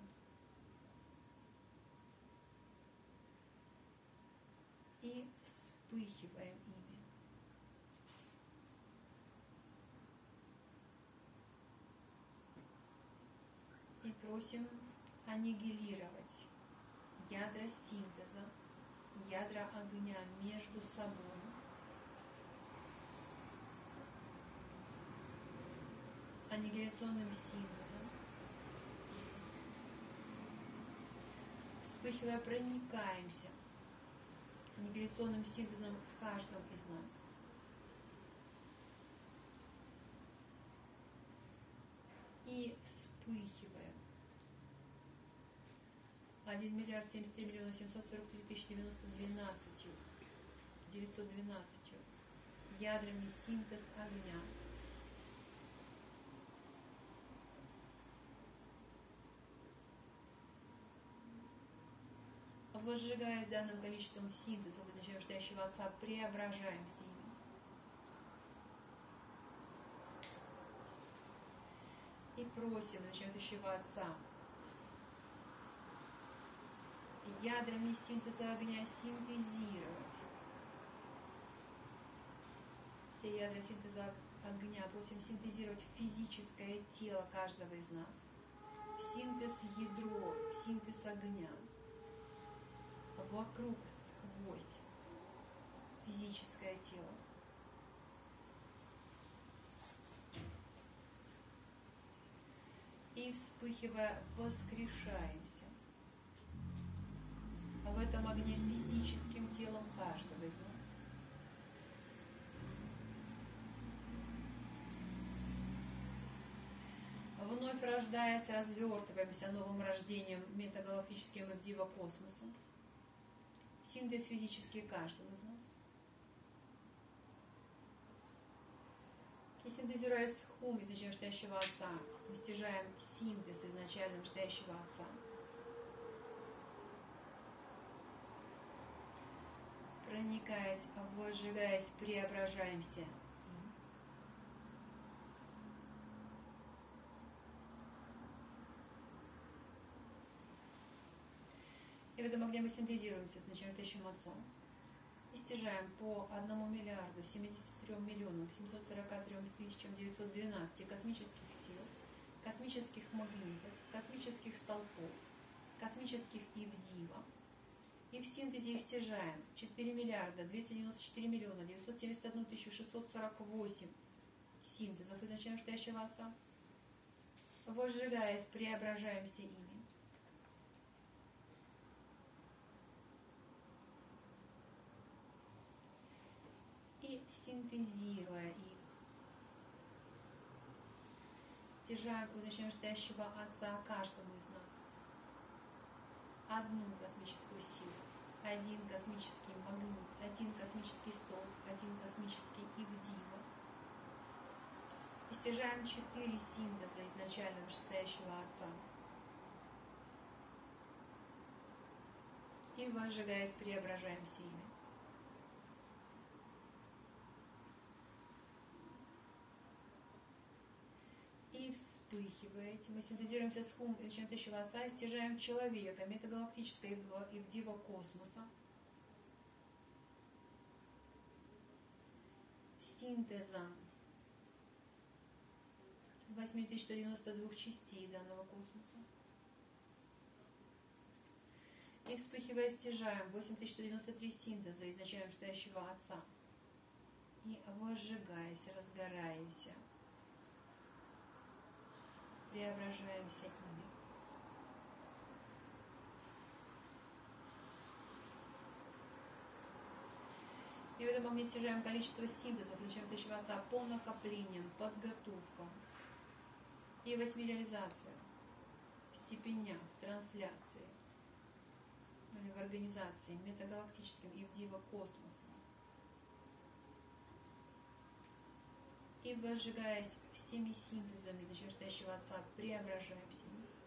И вспыхиваем ими. И просим аннигилировать ядра синтеза, ядра огня между собой, аннигиляционным синтезом. Вспыхивая, проникаемся аннигиляционным синтезом в каждом из нас. И вспыхиваем. 1 миллиард 73 миллиона 743 тысячи 912 ядрами синтез огня. Возжигаясь данным количеством синтеза, вызначающего Отца, преображаемся ими. И просим вызначающего Отца ядрами синтеза огня синтезировать. Все ядра синтеза огня просим синтезировать физическое тело каждого из нас. В синтез ядро, в синтез огня. Вокруг, сквозь физическое тело. И вспыхивая, воскрешаемся в этом огне физическим телом каждого из нас. Вновь рождаясь, развертываемся новым рождением метагалактическим и в диво космоса. Синтез физический каждого из нас. И синтезируя хум изначально настоящего Отца, достижаем синтез изначально настоящего Отца. Проникаясь, возжигаясь, преображаемся. И в этом огне мы синтезируемся с настоящим Отцом. И стяжаем по 1 миллиарду 73 миллионам 743 тысячам 912 космических сил, космических магнитов, космических столпов, космических ивдива. И в синтезе их стяжаем 4 миллиарда 294 миллиона 971 тысячу 648 синтезов изначально настоящего Отца. Возжигаясь, преображаемся ими. И синтезируя их, стяжаем у изначально настоящего Отца каждому из нас одну космическую силу, один космический магнит, один космический столб, один космический ивдива. И стяжаем 4 синтеза изначально настоящего Отца. И возжигаясь, преображаемся ими. И вспыхиваете. Мы синтезируемся с хум изначально Отца и стяжаем человека, метагалактического и в диво космоса. Синтезом 8192 частей данного космоса. И вспыхивая, стяжаем 8193 синтеза изначально настоящего Отца. И возжигаясь, разгораемся. Преображаемся ими. И в этом огне стяжаем количество синтезов, начинаем настоящего Отца по накоплениям, подготовкам и в реализациях, в степенях, в трансляции, в организации метагалактическим и в диво космоса. И возжигаясь всеми синтезами настоящего Отца, преображаемся.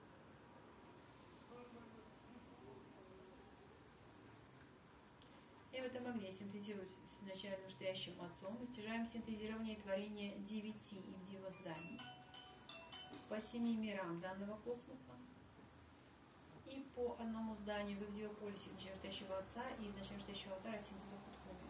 И в этом огне синтезируясь с начальным настоящим Отцом, мы стяжаем синтезирование и творение 9 ивдива зданий по 7 мирам данного космоса и по одному зданию в ивдивополисе изначально настоящего Отца и изначально настоящего алтаря синтеза Кутхуми.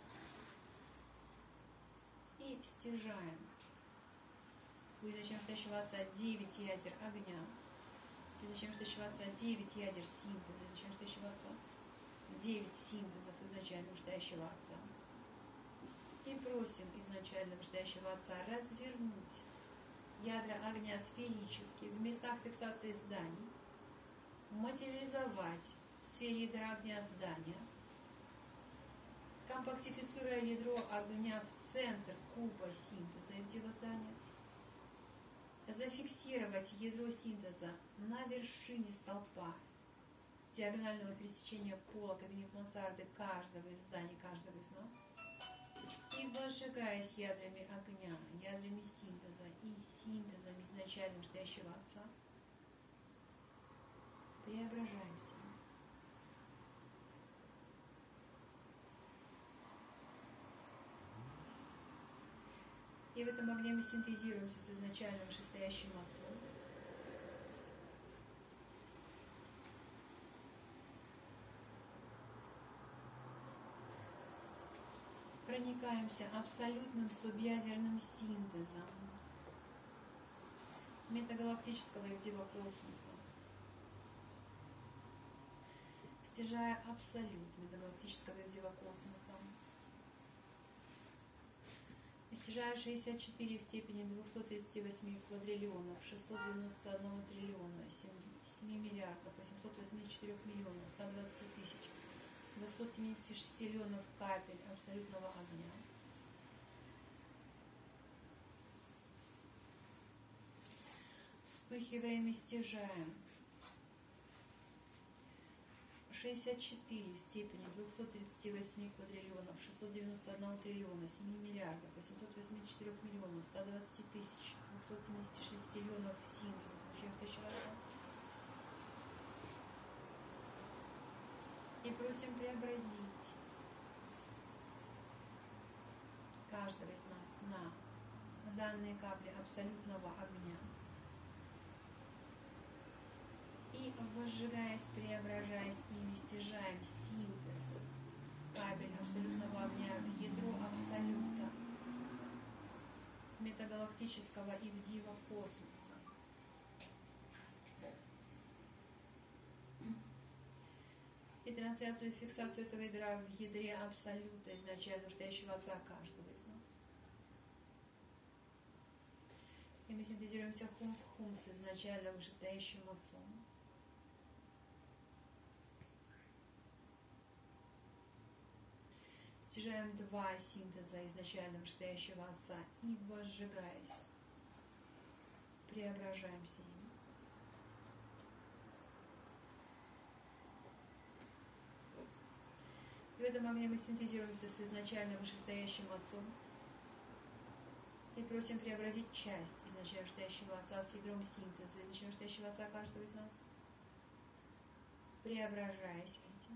И стяжаем у изначально настоящего Отца 9 ядер огня, у изначально настоящего Отца 9 ядер синтеза, изначально настоящего Отца 9 синтезов изначально настоящего Отца. И просим изначально настоящего Отца развернуть ядра огня сферически в местах фиксации зданий, материализовать в сфере ядра огня здания, компактифицируя ядро огня в центр куба синтеза этого здания, зафиксировать ядро синтеза на вершине столпа диагонального пересечения пола кабинет мансарды каждого из зданий, каждого из нас, и возжигаясь ядрами огня, ядрами синтеза и синтезом изначально настоящего Отца, преображаемся. И в этом огне мы синтезируемся с изначальным вышестоящим Отцом. Проникаемся абсолютным субъядерным синтезом метагалактического и космоса, стяжая абсолют метагалактического и космоса, стяжая 64 в степени 238 квадриллионов, 691 триллиона, 7 миллиардов, 884 миллионов, 120 тысяч, 276 миллионов капель абсолютного огня. Вспыхиваем и стяжаем 64 в степени 238 квадриллионов, 691 триллиона, 7 миллиардов, 884 миллионов, 120 тысяч, 276 миллионов синтеза, получаем тысячелетия. И просим преобразить каждого из нас на данные капли абсолютного огня. И, возжигаясь, преображаясь ими, стяжаем синтез кабель абсолютного огня в ядро абсолюта метагалактического и в диво космоса. И трансляцию и фиксацию этого ядра в ядре абсолюта изначально настоящего Отца каждого из нас. И мы синтезируемся хум в хум с изначально вышестоящим Отцом. Стяжаем два синтеза изначально вышестоящего Отца и, возжигаясь, преображаемся им. В этом огне мы синтезируемся с изначально вышестоящим Отцом и просим преобразить часть изначально вышестоящего Отца с ядром синтеза изначально вышестоящего Отца каждого из нас, преображаясь этим.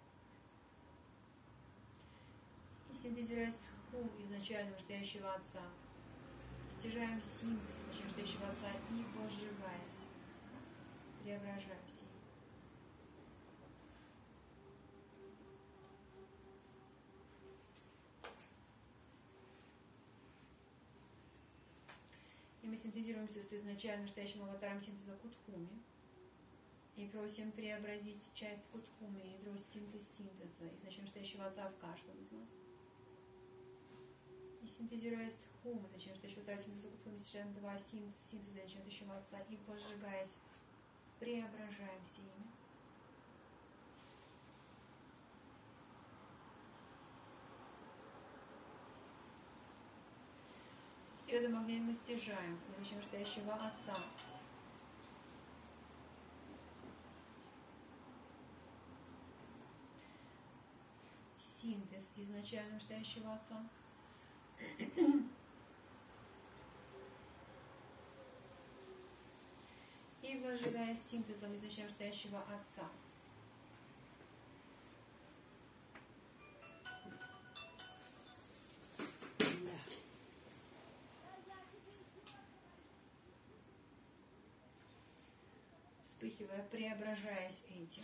И синтезируясь с хум изначально вышестоящего Отца, стяжаем синтез изначально вышестоящего Отца и, возжигаясь, преображаемся. И мы синтезируемся с изначально настоящим аватаром синтеза Кутхуми и просим преобразить часть Кутхуми, ядро синтеза изначально настоящего Отца в каждом из нас. И синтезируясь с хум, изначально настоящего аватара синтеза Кутхуми, стяжаем два синтеза изначально настоящего Отца и, возжигаясь, преображаемся ими. И в этом огне мы стяжаем изначально настоящего Отца. Синтез изначально настоящего Отца. И, возжигаясь синтезом изначально настоящего Отца, вспыхивая, преображаясь этим.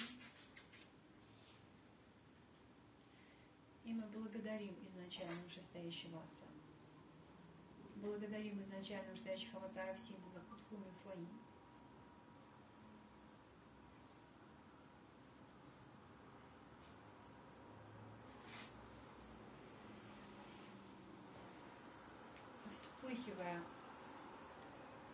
И мы благодарим изначально вышестоящего Отца. Благодарим изначально вышестоящих аватаров синтеза Кутхуми Фаи. Вспыхивая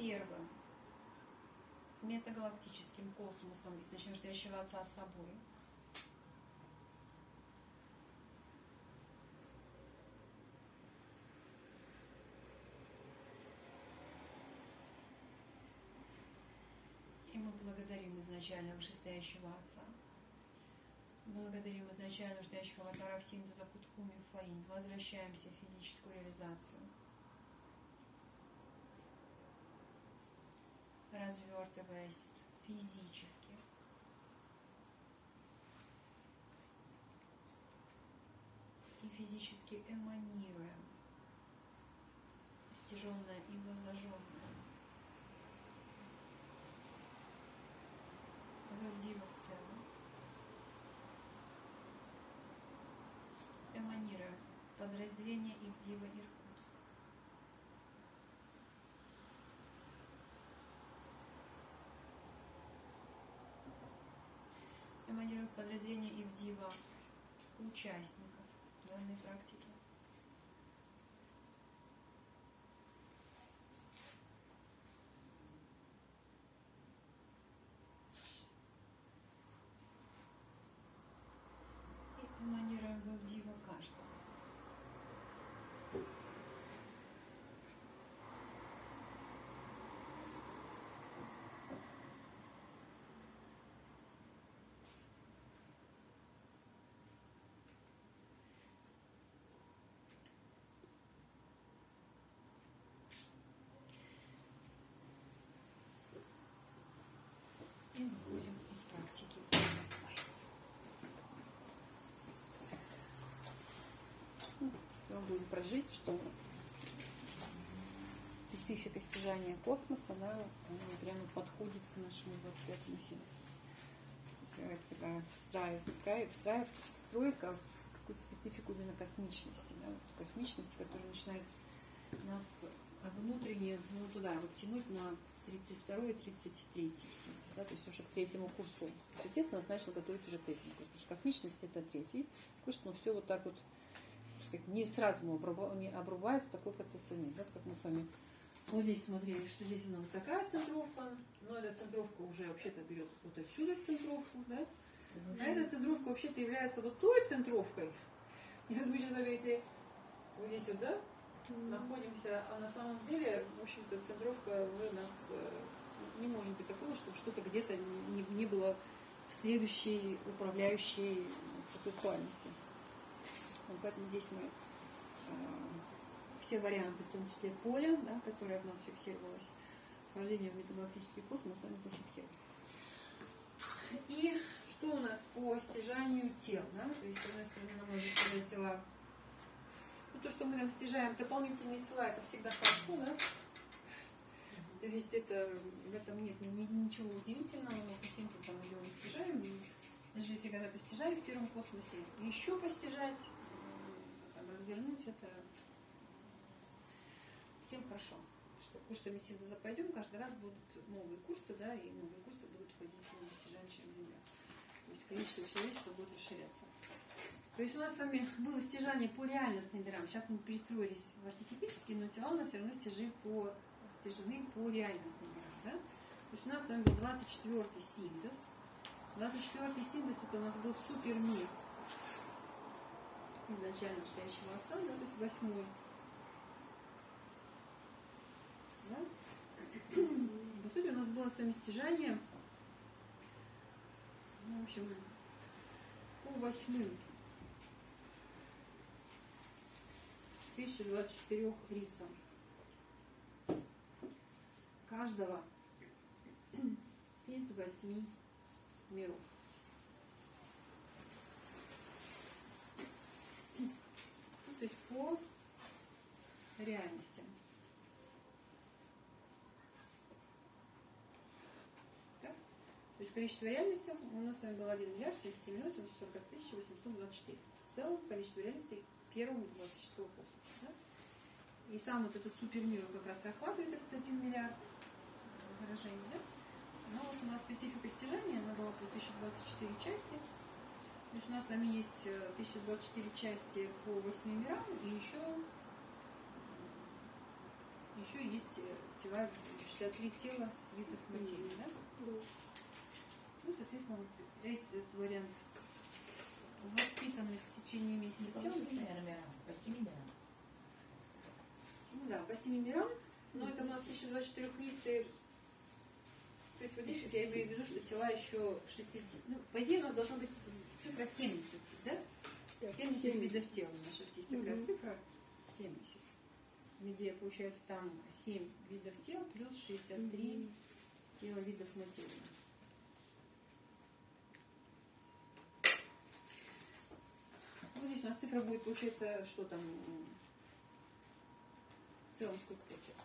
первым метагалактическим космосом и начнешь ощущаться собой. И мы благодарим изначально вышестоящего Отца. Благодарим изначально вышестоящих аватаров синтеза Кутхуми Фаин. Возвращаемся в физическую реализацию. Развертываясь физически. И физически эманируем стяженное и воззаженное. Вдива в целом. Эманируем подразделение Ивдива Иркутск. Эманируем подразделение Ивдива участников данной практики. Эманируем в Ивдива каждого из нас. И выходим из практики. Мы будем прожить, что специфика стяжания космоса, да, она прямо подходит к нашему 25-му синусу. Это такая встройка в какую-то специфику именно космичности. Да, вот космичность, которая начинает нас внутренне, туда вот тянуть на 32-й, 33-й синтез, да, то есть уже к третьему курсу. Отец нас начал готовить уже к третьему курсу, потому что космичность это третий курс, но все вот так вот, так сказать, не сразу не обрубается, такой процесс нет, да, как мы с вами вот здесь смотрели, что здесь она вот такая центровка, но эта центровка уже вообще-то берет вот отсюда центровку, да, а эта центровка вообще-то является вот той центровкой, и тут мы сейчас, если вот здесь вот, да, находимся, а на самом деле, в общем-то, центровка уже у нас не может быть такого, чтобы что-то где-то не было в следующей управляющей процессуальности. Вот поэтому здесь мы все варианты, в том числе поля, да, которое в нас фиксировалось, вхождение в метагалактический космос, сами зафиксировали. И что у нас по стяжанию тел? Да? То есть, с одной стороны, нам нужно стяжать тела. Ну, то, что мы там стяжаем дополнительные тела, это всегда хорошо, да? То есть это, в этом нет ничего удивительного, мы по синтезам идем и стяжаем. И даже если когда-то стяжали в первом космосе, еще постяжать, там, развернуть, это всем хорошо. Что курсами синтеза пойдем, каждый раз будут новые курсы, да, и новые курсы будут входить в новые стяжания через Земля. То есть количество человечества будет расширяться. То есть у нас с вами было стяжание по реальностным мирам. Сейчас мы перестроились в архетипические, но тела у нас все равно стяжены по реальностным мирам. Да? То есть у нас с вами был 24-й синтез. 24-й синтез это у нас был супермир изначально настоящего Отца, да? То есть 8-й. Да? По сути у нас было с вами стяжание, ну, в общем, по 8-м. 1024 лицам. Каждого из 8 миров. Ну, то есть по реальностям. Так? То есть количество реальностей у нас с вами было 1 миллиард 740 824. В целом количество реальностей первого метагалактического космоса. Да? И сам вот этот супермир как раз и охватывает этот 1 миллиард выражений. Да? Но вот у нас специфика стяжания, она была по 1024 части. То есть у нас с вами есть 1024 части по 8 мирам и еще еще есть тела, 63 тела видов материи, да? Да. Ну, соответственно, вот этот вариант воспитанных в течение месяца По тел. 7 мирам. По 7 мирам. Ну да, по 7 мирам, но это у нас 1024 лиц. То есть вот здесь вот я имею в виду, что тела еще 60. Ну, по идее у нас должна быть цифра 70, да? 70 видов тел. У нас сейчас есть такая цифра 70. Где получается там 7 видов тел плюс 63 тела видов материи. Вот здесь у нас цифра будет, получается, что там в целом сколько получается?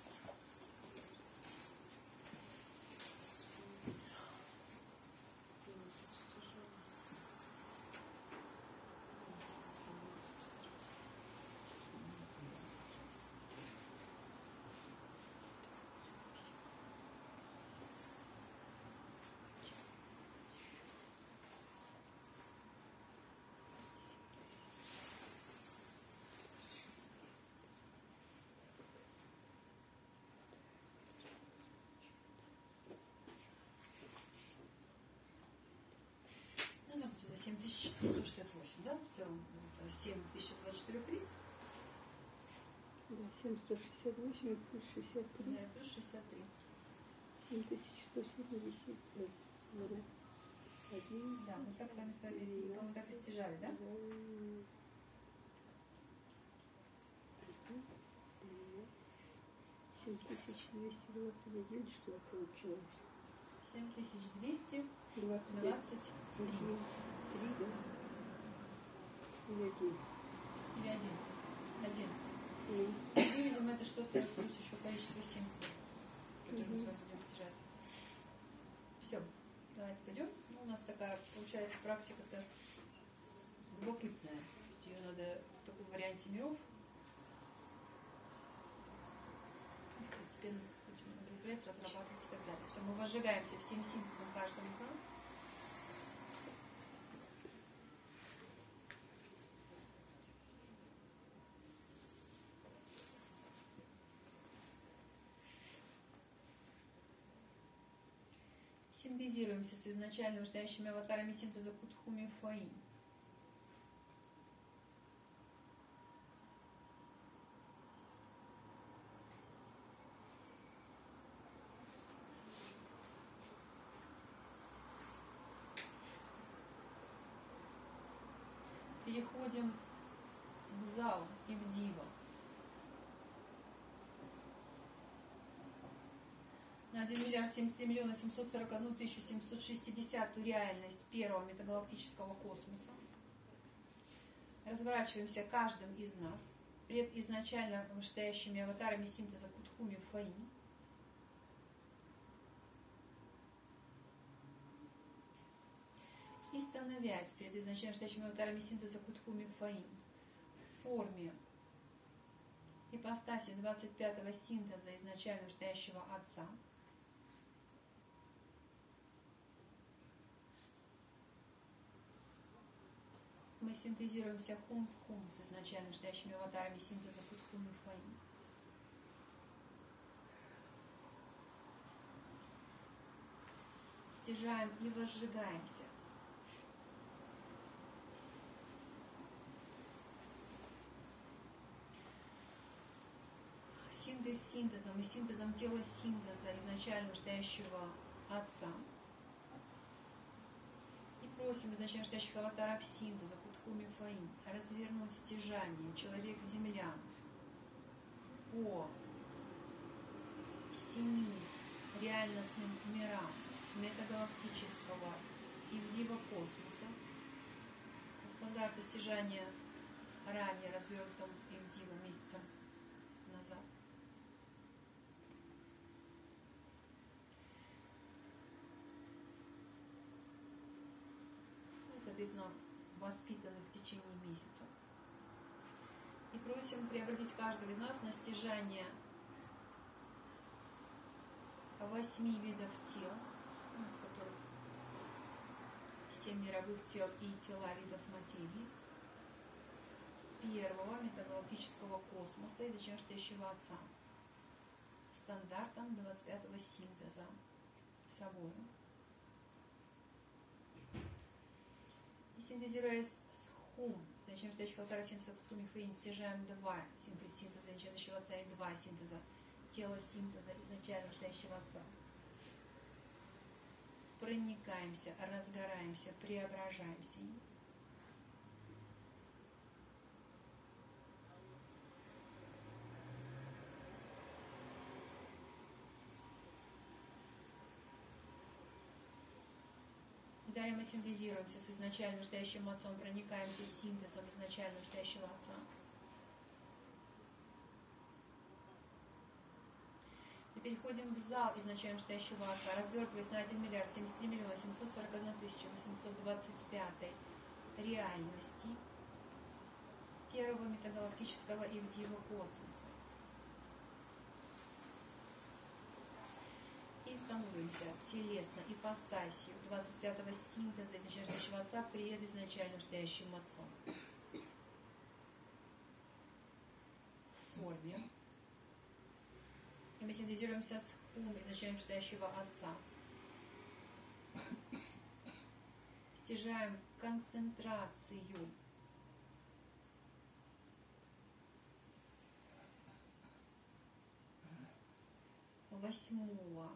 Ну, да, за 7168, да, в целом, 7024 лиц, Да, 7168 плюс 63. да, плюс 63. 7170. Да. Ладно. Один. Да, мы так сами себе, по-моему, так и стяжали, да? 7221, что получилось? 7223. 23, да? Или один? Или один. Один. И Мы видим, это что-то плюс еще количество 7, которое мы с вами будем стяжать. Все, давайте пойдем. Ну, у нас такая, получается, практика-то любопытная. То есть ее надо в таком варианте миров постепенно закреплять, разрабатывать и так далее. Все, мы возжигаемся всем синтезом каждого из нас. Синтезируемся с изначально вышестоящими аватарами синтеза Кутхуми Фаи. Переходим в зал и в дива. На 1 миллиард 73 миллиона 741 тысячу 760 реальность первого метагалактического космоса. Разворачиваемся каждым из нас пред изначально вышестоящими аватарами синтеза Кутхуми Фаи. И становясь перед изначально вышестоящими аватарами синтеза Кутхуми Фаи в форме ипостаси 25-го синтеза изначально вышестоящего Отца, мы синтезируемся хум в хум с изначально вышестоящими аватарами синтеза Кутхуми Фаи. Стяжаем и возжигаемся. Синтез синтезом и синтезом тела синтеза изначально вышестоящего Отца. И просим изначально вышестоящих аватаров синтеза Кутхуми Фаи развернуть стяжание Человек-Земля по 7 реальностным мирам метагалактического и дива-космоса. По стандарту стяжания ранее развернутом и в дива месяца назад. Ну, соответственно, воспитанных в течение месяца. И просим преобразить каждого из нас на стяжание 8 видов тел, ну, из которых 7 мировых тел и тела видов материи, первого метагалактического космоса и зачем вышестоящего Отца. стандартам 25-го синтеза собой. И синтезируя с хум, значением ждающего полтора синтеза к хуме фейн, стяжаем 2 синтеза, начинающего отца, и 2 синтеза тела синтеза изначально ждающего отца. Проникаемся, разгораемся, преображаемся. Далее мы синтезируемся с изначально ждающим отцом, проникаемся с синтезом изначально ждающего отца. И переходим в зал изначально ждающего отца, развертываясь на 1 миллиард 73 миллиона 741 тысяча 825 реальности первого метагалактического Ивдива космоса. И становимся телесно ипостасью 25-го синтеза изначально ждающего отца пред изначально ждающим отцом. В форме. И мы синтезируемся с хум изначально ждающего отца. Стяжаем концентрацию восьмого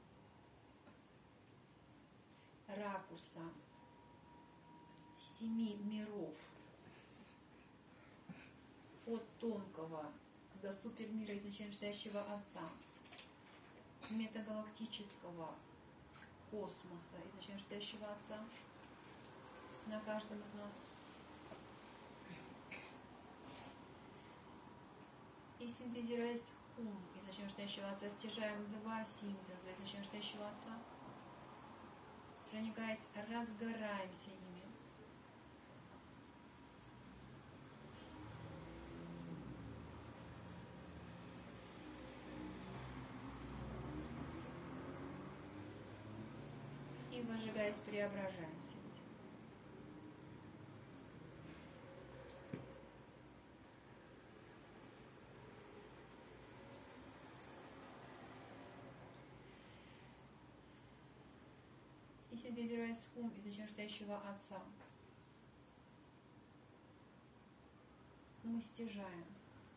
ракурса 7 миров от тонкого до супермира изначально ждающего отца, метагалактического космоса изначально ждающего отца на каждом из нас. И синтезируясь хум изначально ждающего отца, стяжаем 2 синтеза изначально ждающего отца, проникаясь, разгораемся ими. И, выжигаясь, преображаемся. И синтезируя хум изначально ждающего отца, мы стяжаем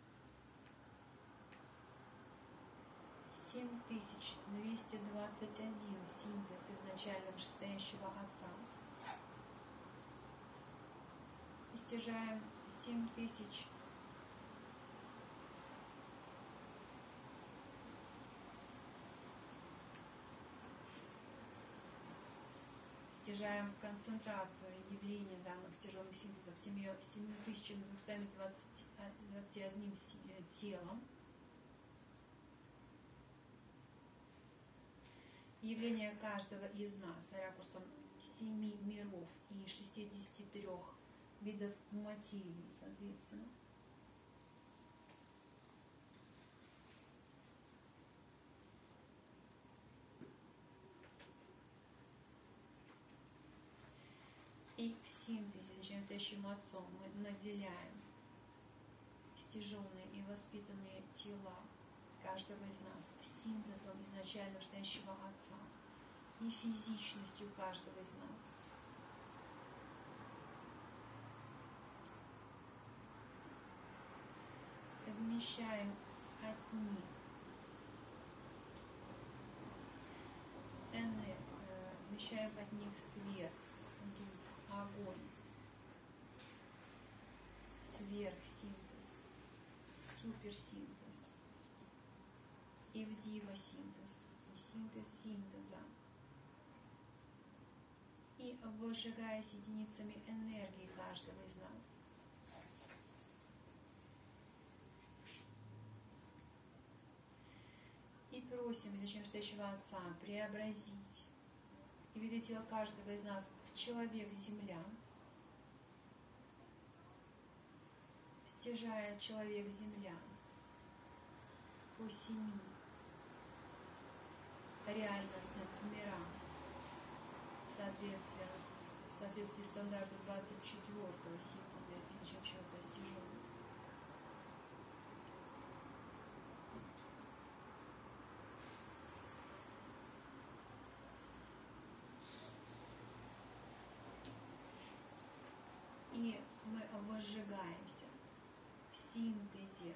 7221 синтез изначально вышестоящего отца. И стяжаем 7000 стяжаем концентрацию явления данных стяженных синтезов 7221 телом. Явление каждого из нас ракурсом 7 миров и 63 видов материи, соответственно. И в синтезе, начинающим отцом, мы наделяем стяженные и воспитанные тела каждого из нас синтезом изначально ждающего отца и физичностью каждого из нас. Вмещаем от них вмещаем от них свет, дух, огонь, сверхсинтез, суперсинтез, ивдива-синтез, синтез синтеза. И выжигаясь единицами энергии каждого из нас. И просим изначально ждающего отца преобразить и виды тела каждого из нас в человек-земля, стяжая человек-земля по 7 реальностным мирам в соответствии с стандарту 24-го синтеза и начавшегося стяжения. И мы возжигаемся в синтезе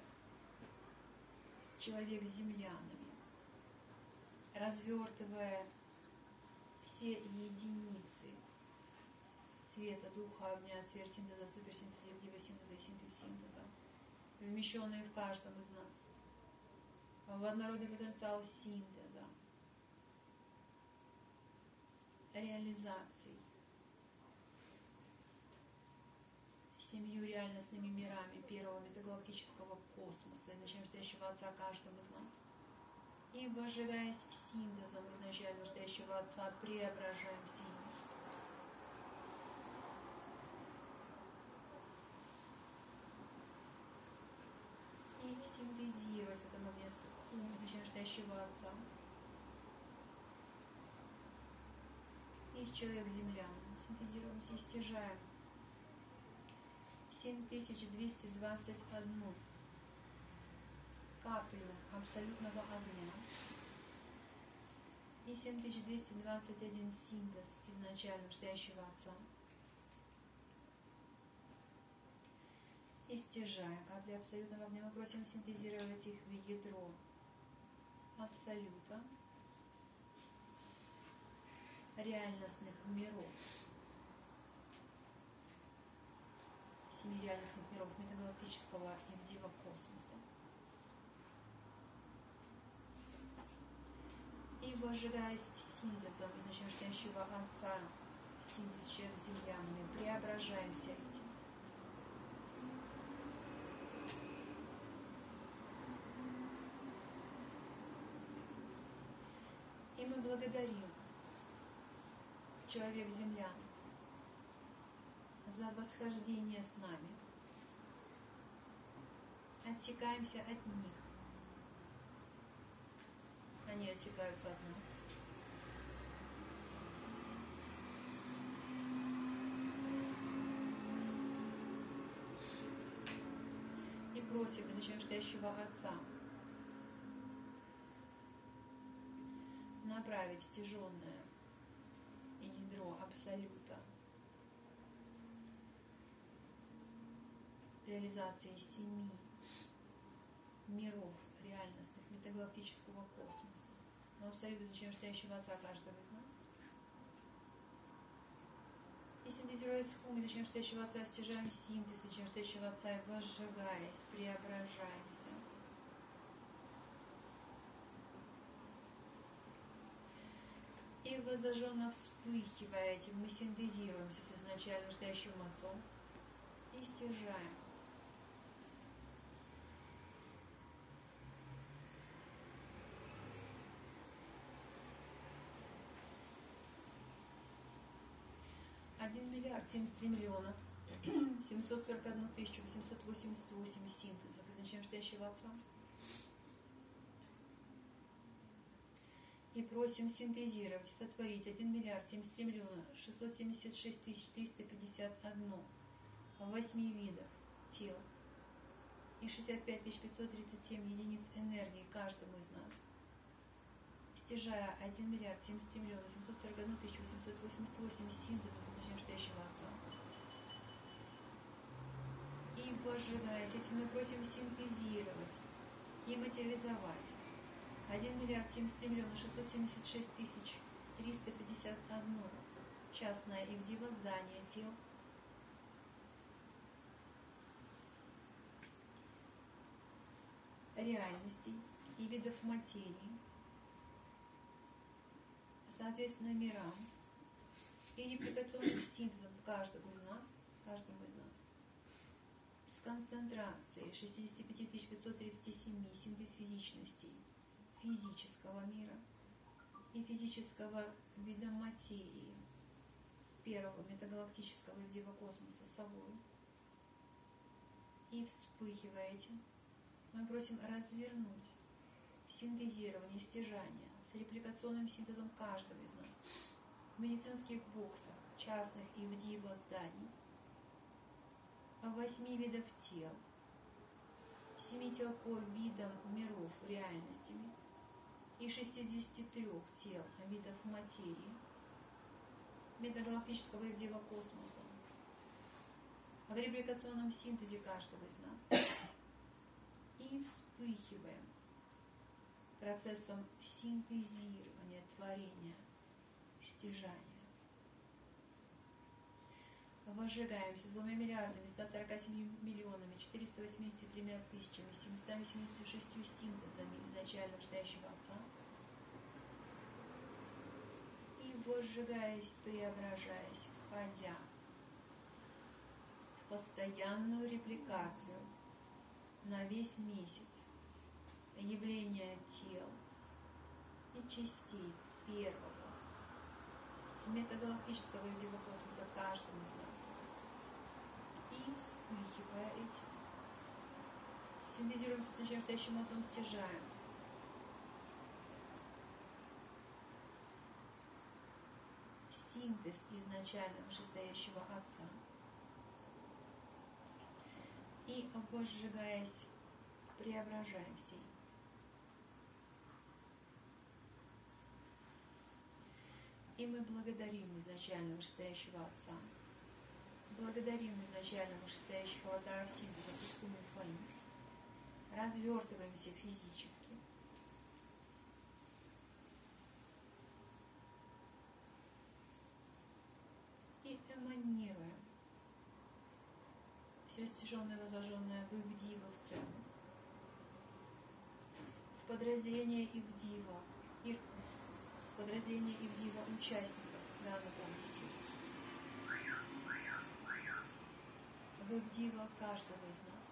с человек-землянами, развертывая все единицы света, духа, огня, сверхсинтеза, суперсинтеза, дивосинтеза и синтез-синтеза, вмещенные в каждом из нас, в однородный потенциал синтеза, реализаций, семью реальностными мирами первого метагалактического космоса, изначально настоящего Отца каждого из нас. И возжигаясь синтезом изначально настоящего Отца, преображаемся им. И синтезировать в этом огне изначально настоящего Отца. И с человек-земляном синтезируемся и стяжаем 7221 каплю абсолютного огня и 7221 синтез изначально настоящего Отца. И стяжая капли абсолютного огня, мы просим синтезировать их в ядро абсолюта реальностных миров. 7 реальностных миров метагалактического и вдива космоса. И возжигаясь синтезом изначально настоящего Отца, синтез человек с землянами, преображаемся этим. И мы благодарим человек-землян за восхождение с нами. Отсекаемся от них. Они отсекаются от нас. И просим изначально настоящего Отца направить стяженное ядро абсолюта реализации 7 миров реальностных метагалактического космоса, но абсолютно изначально настоящего Отца каждого из нас. И синтезируя схему изначально настоящего Отца, стяжаем синтез изначально настоящего Отца и возжигаясь, преображаемся. И возожженно вспыхивая этим, мы синтезируемся с изначально настоящим Отцом и стяжаем. $1 73 741 888 синтезов изначально настоящего Отца. И просим синтезировать, сотворить 1 73 676 351 8 видов тел и 65 537 единиц энергии каждому из нас, стяжая 1 73 841 888 синтезов изначально настоящего Отца. И возжигаясь этим, мы просим синтезировать и материализовать 1 73 676 351 частное и вдиво здание тел реальностей и видов материи, соответственно, мирам и репликационным синтезом каждому из нас, с концентрацией 65 537 синтез физичностей физического мира и физического вида материи первого метагалактического и вдива космоса собой. И вспыхивая этим, мы просим развернуть синтезирование, стяжание с репликационным синтезом каждого из нас в медицинских боксах, частных и вдива зданий, 8 видов тел, 7 тел по видам миров реальностями и 63 тел видов материи метагалактического и вдива космоса, в репликационном синтезе каждого из нас и вспыхиваем процессом синтезирования, творения, стяжания. Возжигаемся 2 миллиардами 147 миллионами 483 тысячами 776 синтезами изначально ждающего Отца. И возжигаясь, преображаясь, входя в постоянную репликацию на весь месяц явления тел и частей первого метагалактического идеала космоса каждым из нас. И вспыхивая этим, синтезируем с настоящим Отцом, стяжаем. Синтез изначально вышестоящего Отца. И, возжигаясь, преображаемся. И мы благодарим изначально вышестоящего Отца. Благодарим изначально вышестоящего даров синтеза Кутхуми Фаим. Развертываемся физически. И эманируем все стяженное, возложенное в Ивдива в целом. В подразделение Ивдива, в подразделение Ивдива участников данной практики. В Ивдива каждого из нас.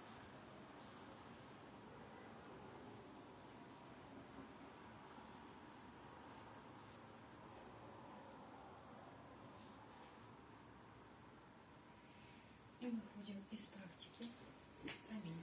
И выходим из практики. Аминь.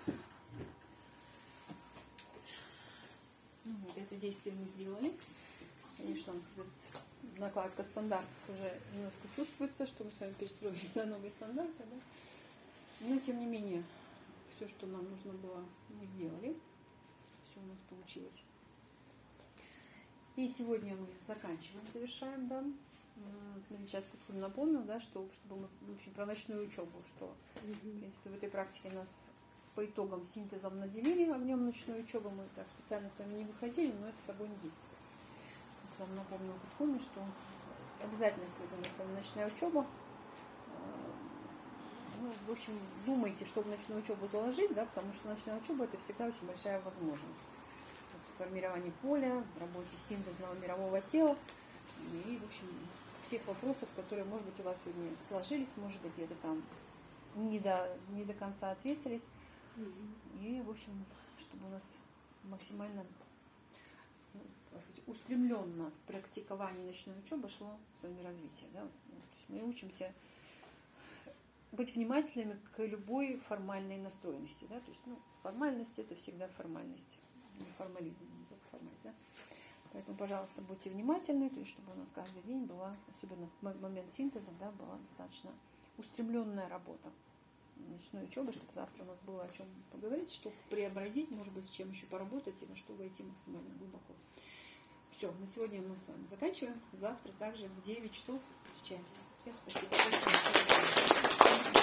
Ну вот, это действие мы сделали. Конечно, накладка стандартов уже немножко чувствуется, что мы с вами перестроились на новые стандарты, да? Но, тем не менее, все, что нам нужно было, мы сделали. Все у нас получилось. И сегодня мы заканчиваем, завершаем, да. Сейчас напомнил, да, что чтобы мы, в общем, про ночную учебу, что, в принципе, в этой практике нас по итогам синтезом наделили огнем ночной учебы. Мы так специально с вами не выходили, но этот огонь есть. Я с вами напомнил Кутхуми, что обязательно сегодня у нас с вами ночная учеба. Ну, в общем, думайте, что в ночную учебу заложить, да, потому что ночная учеба — это всегда очень большая возможность в формировании поля, в работе синтезного мирового тела и, в общем, всех вопросов, которые, может быть, у вас сегодня сложились, может быть, где-то там не до конца ответились. И, в общем, чтобы у нас максимально устремленно в практиковании ночной учебы шло с вами развитие. Да? То есть мы учимся быть внимательными к любой формальной настроенности. Да? То есть, формальность — это всегда формальность, не формализм, не только формальность. Да? Поэтому, пожалуйста, будьте внимательны, то есть, чтобы у нас каждый день была, особенно в момент синтеза, да, была достаточно устремленная работа ночной учебы, чтобы завтра у нас было о чем поговорить, что преобразить, может быть, с чем еще поработать и на что войти максимально глубоко. Все, на сегодня мы с вами заканчиваем. Завтра также в 9 часов встречаемся. Всем спасибо.